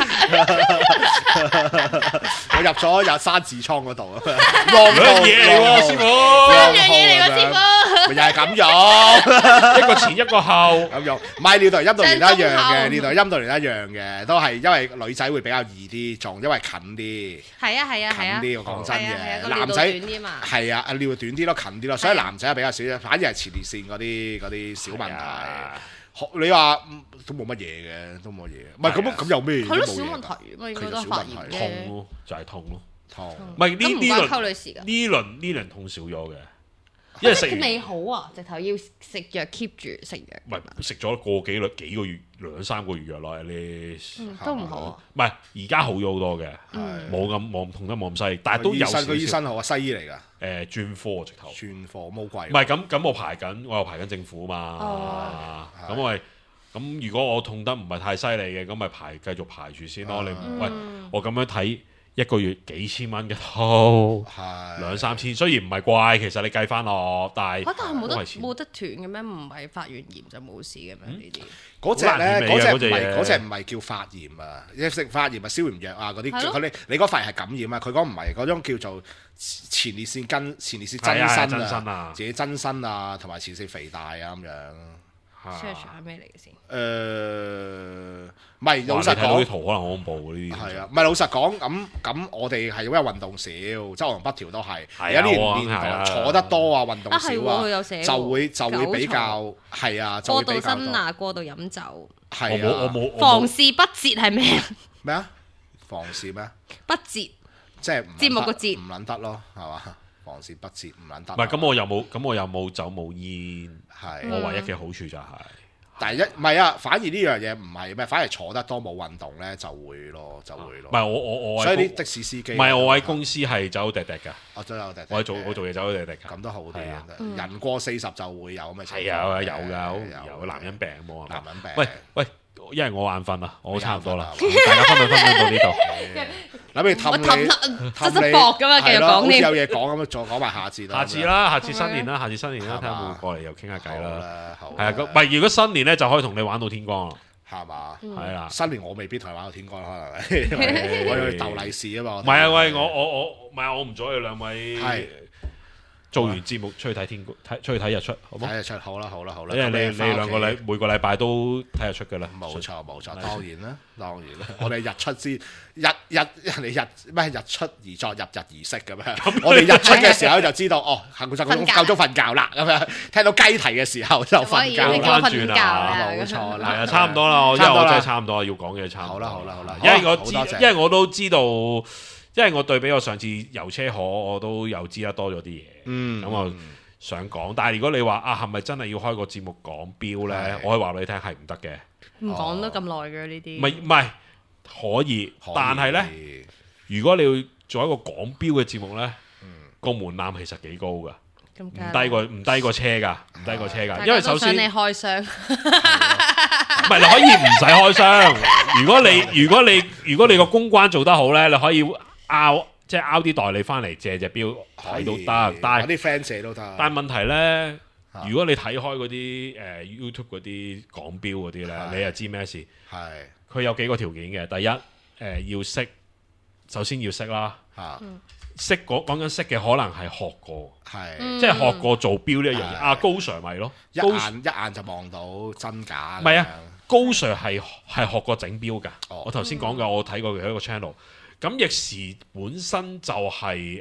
我入咗有生痔瘡嗰度啊， 兩樣嘢嚟喎，師傅， 兩樣嘢嚟喎，師傅， 咪又係咁用， 一個前一個後咁用，唔係尿道陰道炎一樣嘅，尿道陰道炎一樣嘅，都係因為女仔會比較易啲中，因為近啲， 係啊， 近啲，我講真嘅，男仔短啲嘛， 係啊，尿短啲咯，近啲咯，所以男仔比較少，反而係前列腺嗰啲小問題。你話都冇乜嘢嘅，都冇嘢。唔係咁有咩？ 係咯，小問題咪應該都發炎嘅。 痛咯，就係痛咯。 痛。 唔係呢輪痛少咗嘅，因為食未好啊，直頭要食藥 keep 住食藥。 唔係食咗幾個月2-3個月藥落嚟，你都唔好。 唔係而家好咗好多嘅，冇咁痛得冇咁犀利，但係都有少少。 個醫生好啊，西醫嚟㗎。 專科直頭。 專科冇貴。 唔係咁，我又排緊政府嘛。咁如果我痛得唔係太犀利嘅，咁咪繼續排住先咯。喂，我咁樣睇1個月幾千蚊嘅套，2-3千，雖然唔係貴，其實你計翻落，但係冇得斷嘅咩？唔係發完炎就冇事嘅咩？呢啲嗰隻唔係叫發炎啊！你食發炎咪消炎藥啊嗰啲，你嗰塊係感染啊！佢講唔係嗰種叫做前列腺增生啊，自己增生啊，同埋前列腺肥大啊咁樣。 search 係咩嚟嘅先？ 唔係老實講， 啲圖可能好恐怖呢啲。係啊，唔係老實講咁，我哋係因為運動少，周行不調都係。而家啲人坐得多啊，運動少啊，就會比較係啊， 過度辛辣、過度飲酒。 係啊， 我冇房事不節係咩？ 咩啊？房事咩？ 不節， 即係節目個節唔撚得咯，係嘛？房事不節唔撚得。 唔係咁，我又冇酒冇煙，係我唯一嘅好處就係。 但係唔係啊，反而呢樣嘢唔係咩，反而坐得多冇運動咧就會咯。 唔係我所以啲的士司機唔係我喺公司係走滴滴㗎。 我真有滴滴。 我做嘢走滴滴㗎。 咁都好啲嘅。人過40就會有咁嘅情況。 係啊，有㗎，有男人病冇啊。 男人病。 喂，因為我眼瞓啦，我差唔多啦，大家分享到呢度。 諗住氹你， 執薄咁啊！繼續講好似有嘢講咁，再講埋下次啦。 下次新年啦，睇下會唔會過嚟又傾下偈啦。係啊，唔係如果新年咧就可以同你玩到天光啦。係嘛？ 係啦。 新年我未必同你玩到天光，可能我要去逗利是啊嘛。 唔係啊，喂，我唔阻你兩位。 做完節目出去睇天光，出去睇日出，好冇？ 睇日出，好啦。 因為你兩個每個禮拜都睇日出㗎啦。 冇錯，當然啦。我哋日出之日出而作日而息咁樣。我哋日出嘅時候就知道，夠鐘瞓覺啦咁樣。聽到雞啼嘅時候就瞓覺啦。冇錯啦。係啊， 差唔多啦。因為我真係差唔多要講嘅差唔多。 好啦。 因為我都知道。因為我對比我上次遊車河，我都有知得多咗啲嘢，咁我想講。但係如果你話係咪真係要開個節目講錶呢？我可以話俾你聽係唔得嘅。 唔講得咁耐嘅呢啲。 唔係可以，但係呢，如果你要做一個講錶嘅節目呢，個門檻其實幾高㗎，唔低過車㗎，因為首先你開箱， 唔係你可以唔使開箱。如果你個公關做得好呢，你可以。即係拗啲代理翻嚟借隻錶睇都得，但係啲 friend 借都得。 但係問題咧，如果你睇開嗰啲YouTube 嗰啲講錶嗰啲咧，你又知咩事？係佢有幾個條件嘅。第一要識，首先要識啦。識講緊識嘅可能係學過，即係學過做錶呢一樣嘢。高 Sir 咪咯，一眼就望到真假。 唔係啊，高 Sir 係學過整錶㗎。我頭先講嘅，我睇過佢一個 channel。咁亦時本身就係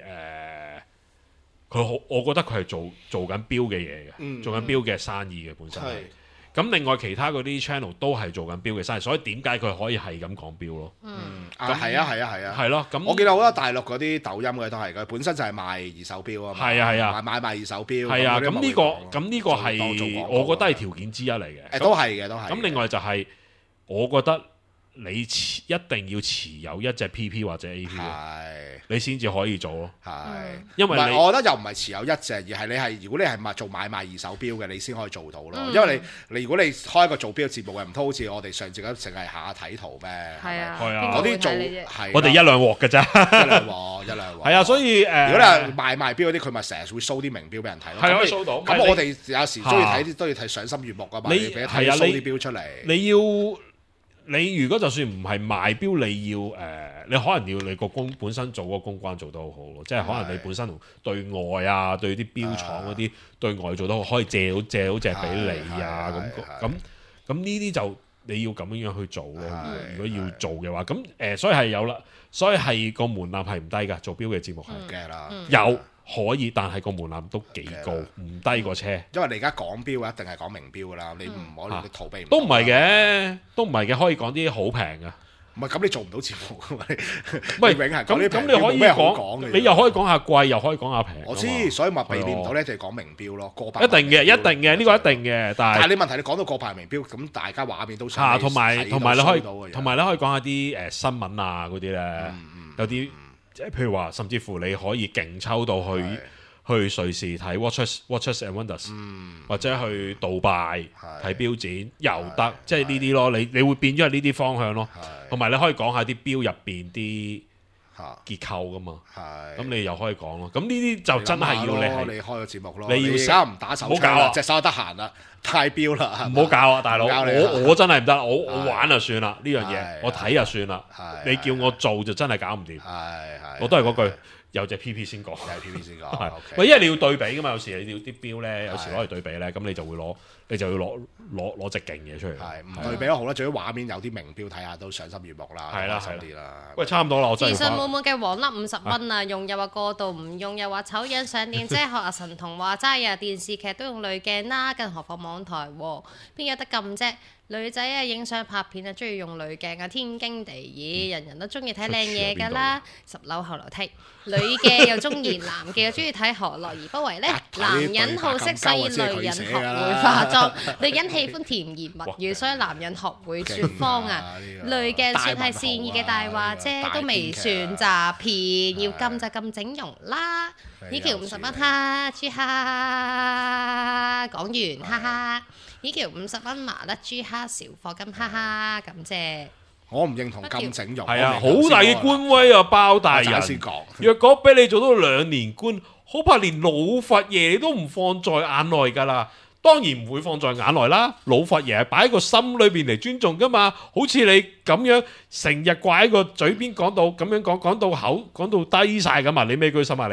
我覺得佢係做緊錶嘅嘢嘅，做緊錶嘅生意嘅本身。咁另外其他嗰啲 channel 都係做緊錶嘅生意，所以點解佢可以係咁講錶咯？ 係啊，係咯。咁我見到好多大陸嗰啲抖音嘅都係佢本身就係賣二手錶啊嘛。係啊，買二手錶。 係啊，咁呢個係我覺得係條件之一嚟嘅。 都係嘅。咁另外就係我覺得。你一定要持有一隻 PP 或者 AP， 你先至可以做咯。因為我覺得又唔係持有一隻，而係如果你係做買賣二手錶嘅，你先可以做到咯。因為你如果你開一個做錶嘅節目嘅，唔通好似我哋上次咁淨係下睇圖咩？ 係啊， 嗰啲做我哋一兩鑊嘅啫， 一兩鑊。 係啊，所以如果你係賣錶嗰啲，佢咪成日會 show 啲名錶俾人睇咯。 係可以 show 到。 咁我哋有時都要睇賞心悅目啊嘛。你俾睇 show 啲錶出嚟。 你如果就算唔係賣錶，你要你可能要你個本身做嗰個公關做得好好咯，即係可能你本身對外啊，對啲錶廠嗰啲對外做得好，可以借到隻俾你啊，咁呢啲就你要咁樣去做咯。如果要做嘅話，咁所以係有啦，所以係個門檻係唔低㗎，做錶嘅節目係嘅啦， 有。可以，但係個門檻都幾高，唔低過車。 因為你而家講錶一定係講名錶噶啦，你唔可以逃避。 都唔係嘅，可以講啲好平嘅。 唔係咁，你做唔到節目㗎嘛？ 喂，咁你可以講，你又可以講下貴，又可以講下平。 我知，所以咪避免唔到咧，就係講名錶咯，過百。 一定嘅，呢個一定嘅。但係你問題，你講到過百名錶，咁大家畫面都同埋你可以講下啲新聞啊嗰啲咧，有啲。即係譬如話，甚至乎你可以勁抽到去瑞士睇 Watches and Wonders，或者去杜拜睇錶展又得，即係呢啲咯。你會變咗係呢啲方向咯。同埋你可以講下啲錶入邊啲結構噶嘛。咁你又可以講咯。咁呢啲就真係要你開個節目咯。你要而家唔打手槍啦，隻手得閒啦，太錶啦， 唔好教啊，大佬。我真係唔得，我玩就算啦呢樣嘢，我睇就算啦。你叫我做就真係搞唔掂。我都係嗰句，有隻 PP 先講，因為你要對比噶嘛，有時你要啲錶咧，有時攞嚟對比咧，咁你就要攞隻勁嘢出嚟。 唔對比都好啦，最緊畫面有啲名錶睇下都賞心悅目啦，開心啲啦。 喂，差唔多啦，我真係。 自信滿滿嘅黃粒50蚊啊，用又話過度，唔用又話醜樣上電，即係學阿神童話齋啊，電視劇都用濾鏡啦，更何況網台喎，邊有得咁啫？女仔啊，影相拍片啊，中意用濾鏡啊，天經地義，人人都中意睇靚嘢㗎啦。10樓後樓梯，女嘅又中意，男嘅又中意睇，何樂而不為呢？男人好色，所以女人學會化妝；女人喜歡甜言蜜語，所以男人學會説謊啊。女嘅算係善意嘅大話啫，都未算詐騙，要禁就禁整容啦。呢條50蚊哈，豬蝦講完哈哈。呢條50蚊麻甩豬蝦小貨金，哈哈咁啫。 我唔認同咁整容。 係啊，好大嘅官威啊，包大人。若果俾你做到2年官，好怕連老佛爺你都唔放在眼內㗎啦。當然唔會放在眼內啦，老佛爺係擺喺個心裏邊嚟尊重㗎嘛。好似你咁樣成日掛喺個嘴邊講到咁樣講到口講到低晒咁啊！你咩居心啊你？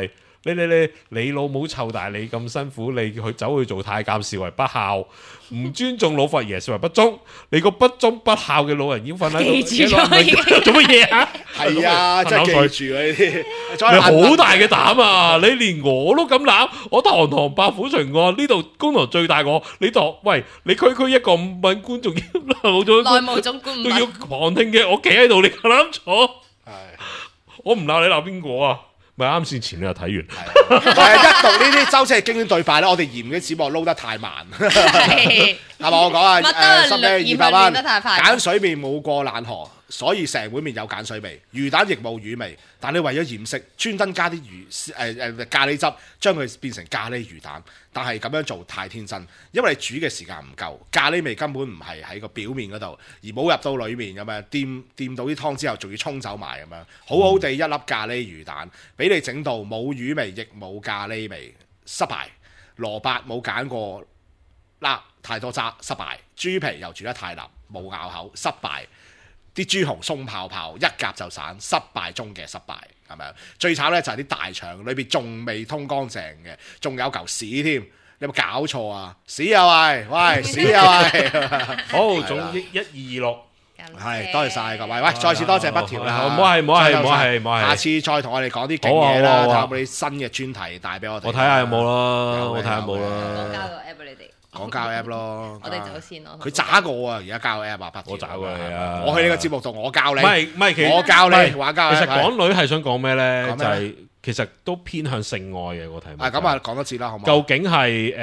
你老母臭大，你咁辛苦，你去走去做太監視為不孝，唔尊重老佛爺視為不忠，你個不忠不孝嘅老人已經瞓喺度，做乜嘢啊？ 係啊，真係記住啊呢啲， 你好大嘅膽啊！你連我都咁攬，我堂堂白虎巡按呢度公堂最大我，你當喂你區一個五品官仲要冇咗內務總管都要旁聽嘅，我企喺度你夠膽坐？我唔鬧你鬧邊個啊？咪啱先前你又睇完， 一讀呢啲周星經典對白咧，我哋嫌嘅節目撈得太慢，係嘛？我講啊，心機200蚊，鹼水麵冇過冷河，所以成碗麵有鹼水味，魚蛋亦冇魚味，但你為咗掩飾，專登加啲咖喱汁，將佢變成咖喱魚蛋。但係咁樣做太天真，因為你煮嘅時間唔夠，咖喱味根本唔係喺個表面嗰度，而冇入到裡面咁樣，掂到啲湯之後，仲要沖走埋咁樣，好好地一粒咖喱魚蛋，俾你整到冇魚味，亦冇咖喱味，失敗。蘿蔔冇揀過辣，太多渣，失敗。豬皮又煮得太腍，冇咬口，失敗。啲豬紅鬆泡泡，一夾就散，失敗中嘅失敗，係咪啊？最慘咧就係啲大腸裏邊仲未通乾淨嘅，仲有嚿屎添，你有冇搞錯啊？屎又係，喂屎又係， 好總益1226， 係多謝晒各位，喂再次多謝北條啦， 唔好係， 下次再同我哋講啲勁嘢啦，睇下有冇啲新嘅專題帶俾我哋， 我睇下有冇咯，我睇下有冇啦。 交個 app 俾你哋。 講交 app 咯， 我哋走先咯。 佢渣過我啊！而家交 app 啊， 我渣過你啊！ 我去呢個節目度，我教你。 唔係， 我教你玩交 app。 其實港女係想講咩咧？就係其實都偏向性愛嘅個題目。 咁啊，講多次啦，好唔好？ 究竟係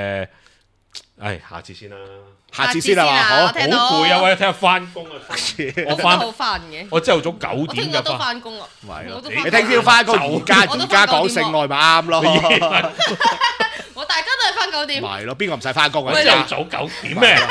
下次先啦。 下次先啦，好。 好攰啊！喂，聽日翻工啊！ 我翻好翻嘅。 我朝頭早9點我聽日都翻工啊！ 你聽朝翻工，而家講性愛咪啱咯。 我大家都係翻9點， 係咯，邊個唔使翻工啊？ 朝早9點咩？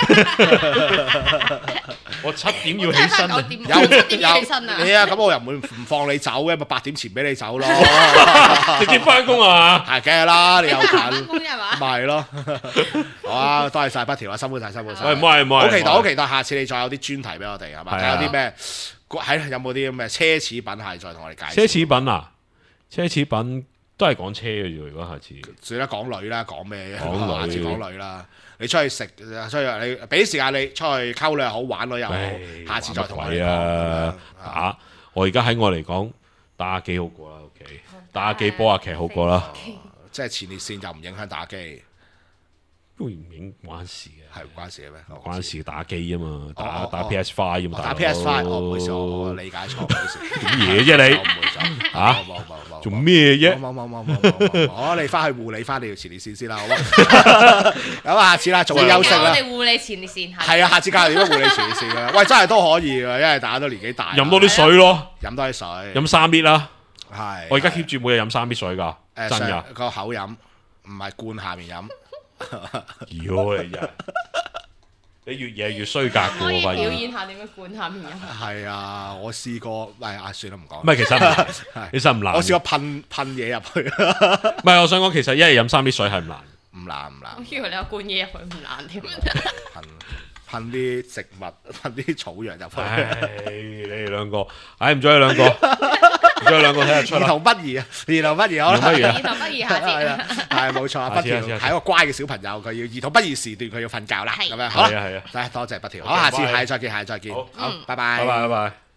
我7點要起身， 有起身啊！ 你啊，咁我又唔放你走嘅，咪8點前俾你走咯。 直接翻工啊？ 係梗係啦，你又近， 翻工係嘛？ 咪係咯。好啊，多謝晒北條啊，辛苦晒，辛苦晒。 唔係， 好期待，下次你再有啲專題俾我哋係嘛？睇下啲咩有冇啲咁嘅奢侈品係再同我哋介紹。 奢侈品啊，奢侈品。都係講車嘅啫，如果下次算啦，講女啦，講咩？ 講女， 講女啦。你出去食，出去你俾啲時間你出去溝女又好，玩女又好，下次再同你講。 打我而家喺我嚟講，打下機好過啦。OK，打下機波下劇好過啦。 即係前列腺就唔影響打機， 都唔關事嘅， 係唔關事嘅咩？ 關事打機啊嘛，打 PS5 啊嘛， 打 PS5，唔好意思，我理解錯，唔好意思。 點嘢啫你？嚇？做咩啫？ 冇，好，你翻去護理翻你條前列腺先啦，好冇？咁下次啦，早啲休息啦。 我哋護理前列腺係啊，下次教你點樣護理前列腺嘅。喂，真係都可以嘅，因為大家都年紀大。 飲多啲水咯， 飲多啲水， 飲3列啦。 係， 我而家 keep 住每日飲3列水㗎，真㗎。 個口飲，唔係罐下面飲。 妖你真，你越夜越衰格嘅喎， 可以表演下點樣灌下面飲？ 係啊，我試過，算啦唔講。 唔係其實唔難。 我試過噴嘢入去。 唔係，我想講其實一日飲3列水係唔難。 唔難。 我以為你有灌嘢入去唔難添。 噴啲植物，噴啲草藥入去。 你哋兩個，唔阻你兩個，唔阻你兩個睇下出啦。兒童不宜啊，兒童不宜好啦。 兒童不宜下次。 係冇錯，北條係一個乖嘅小朋友，佢要兒童不宜時段佢要瞓覺啦。咁樣好啦，多謝北條。好，下次再見。好，拜拜。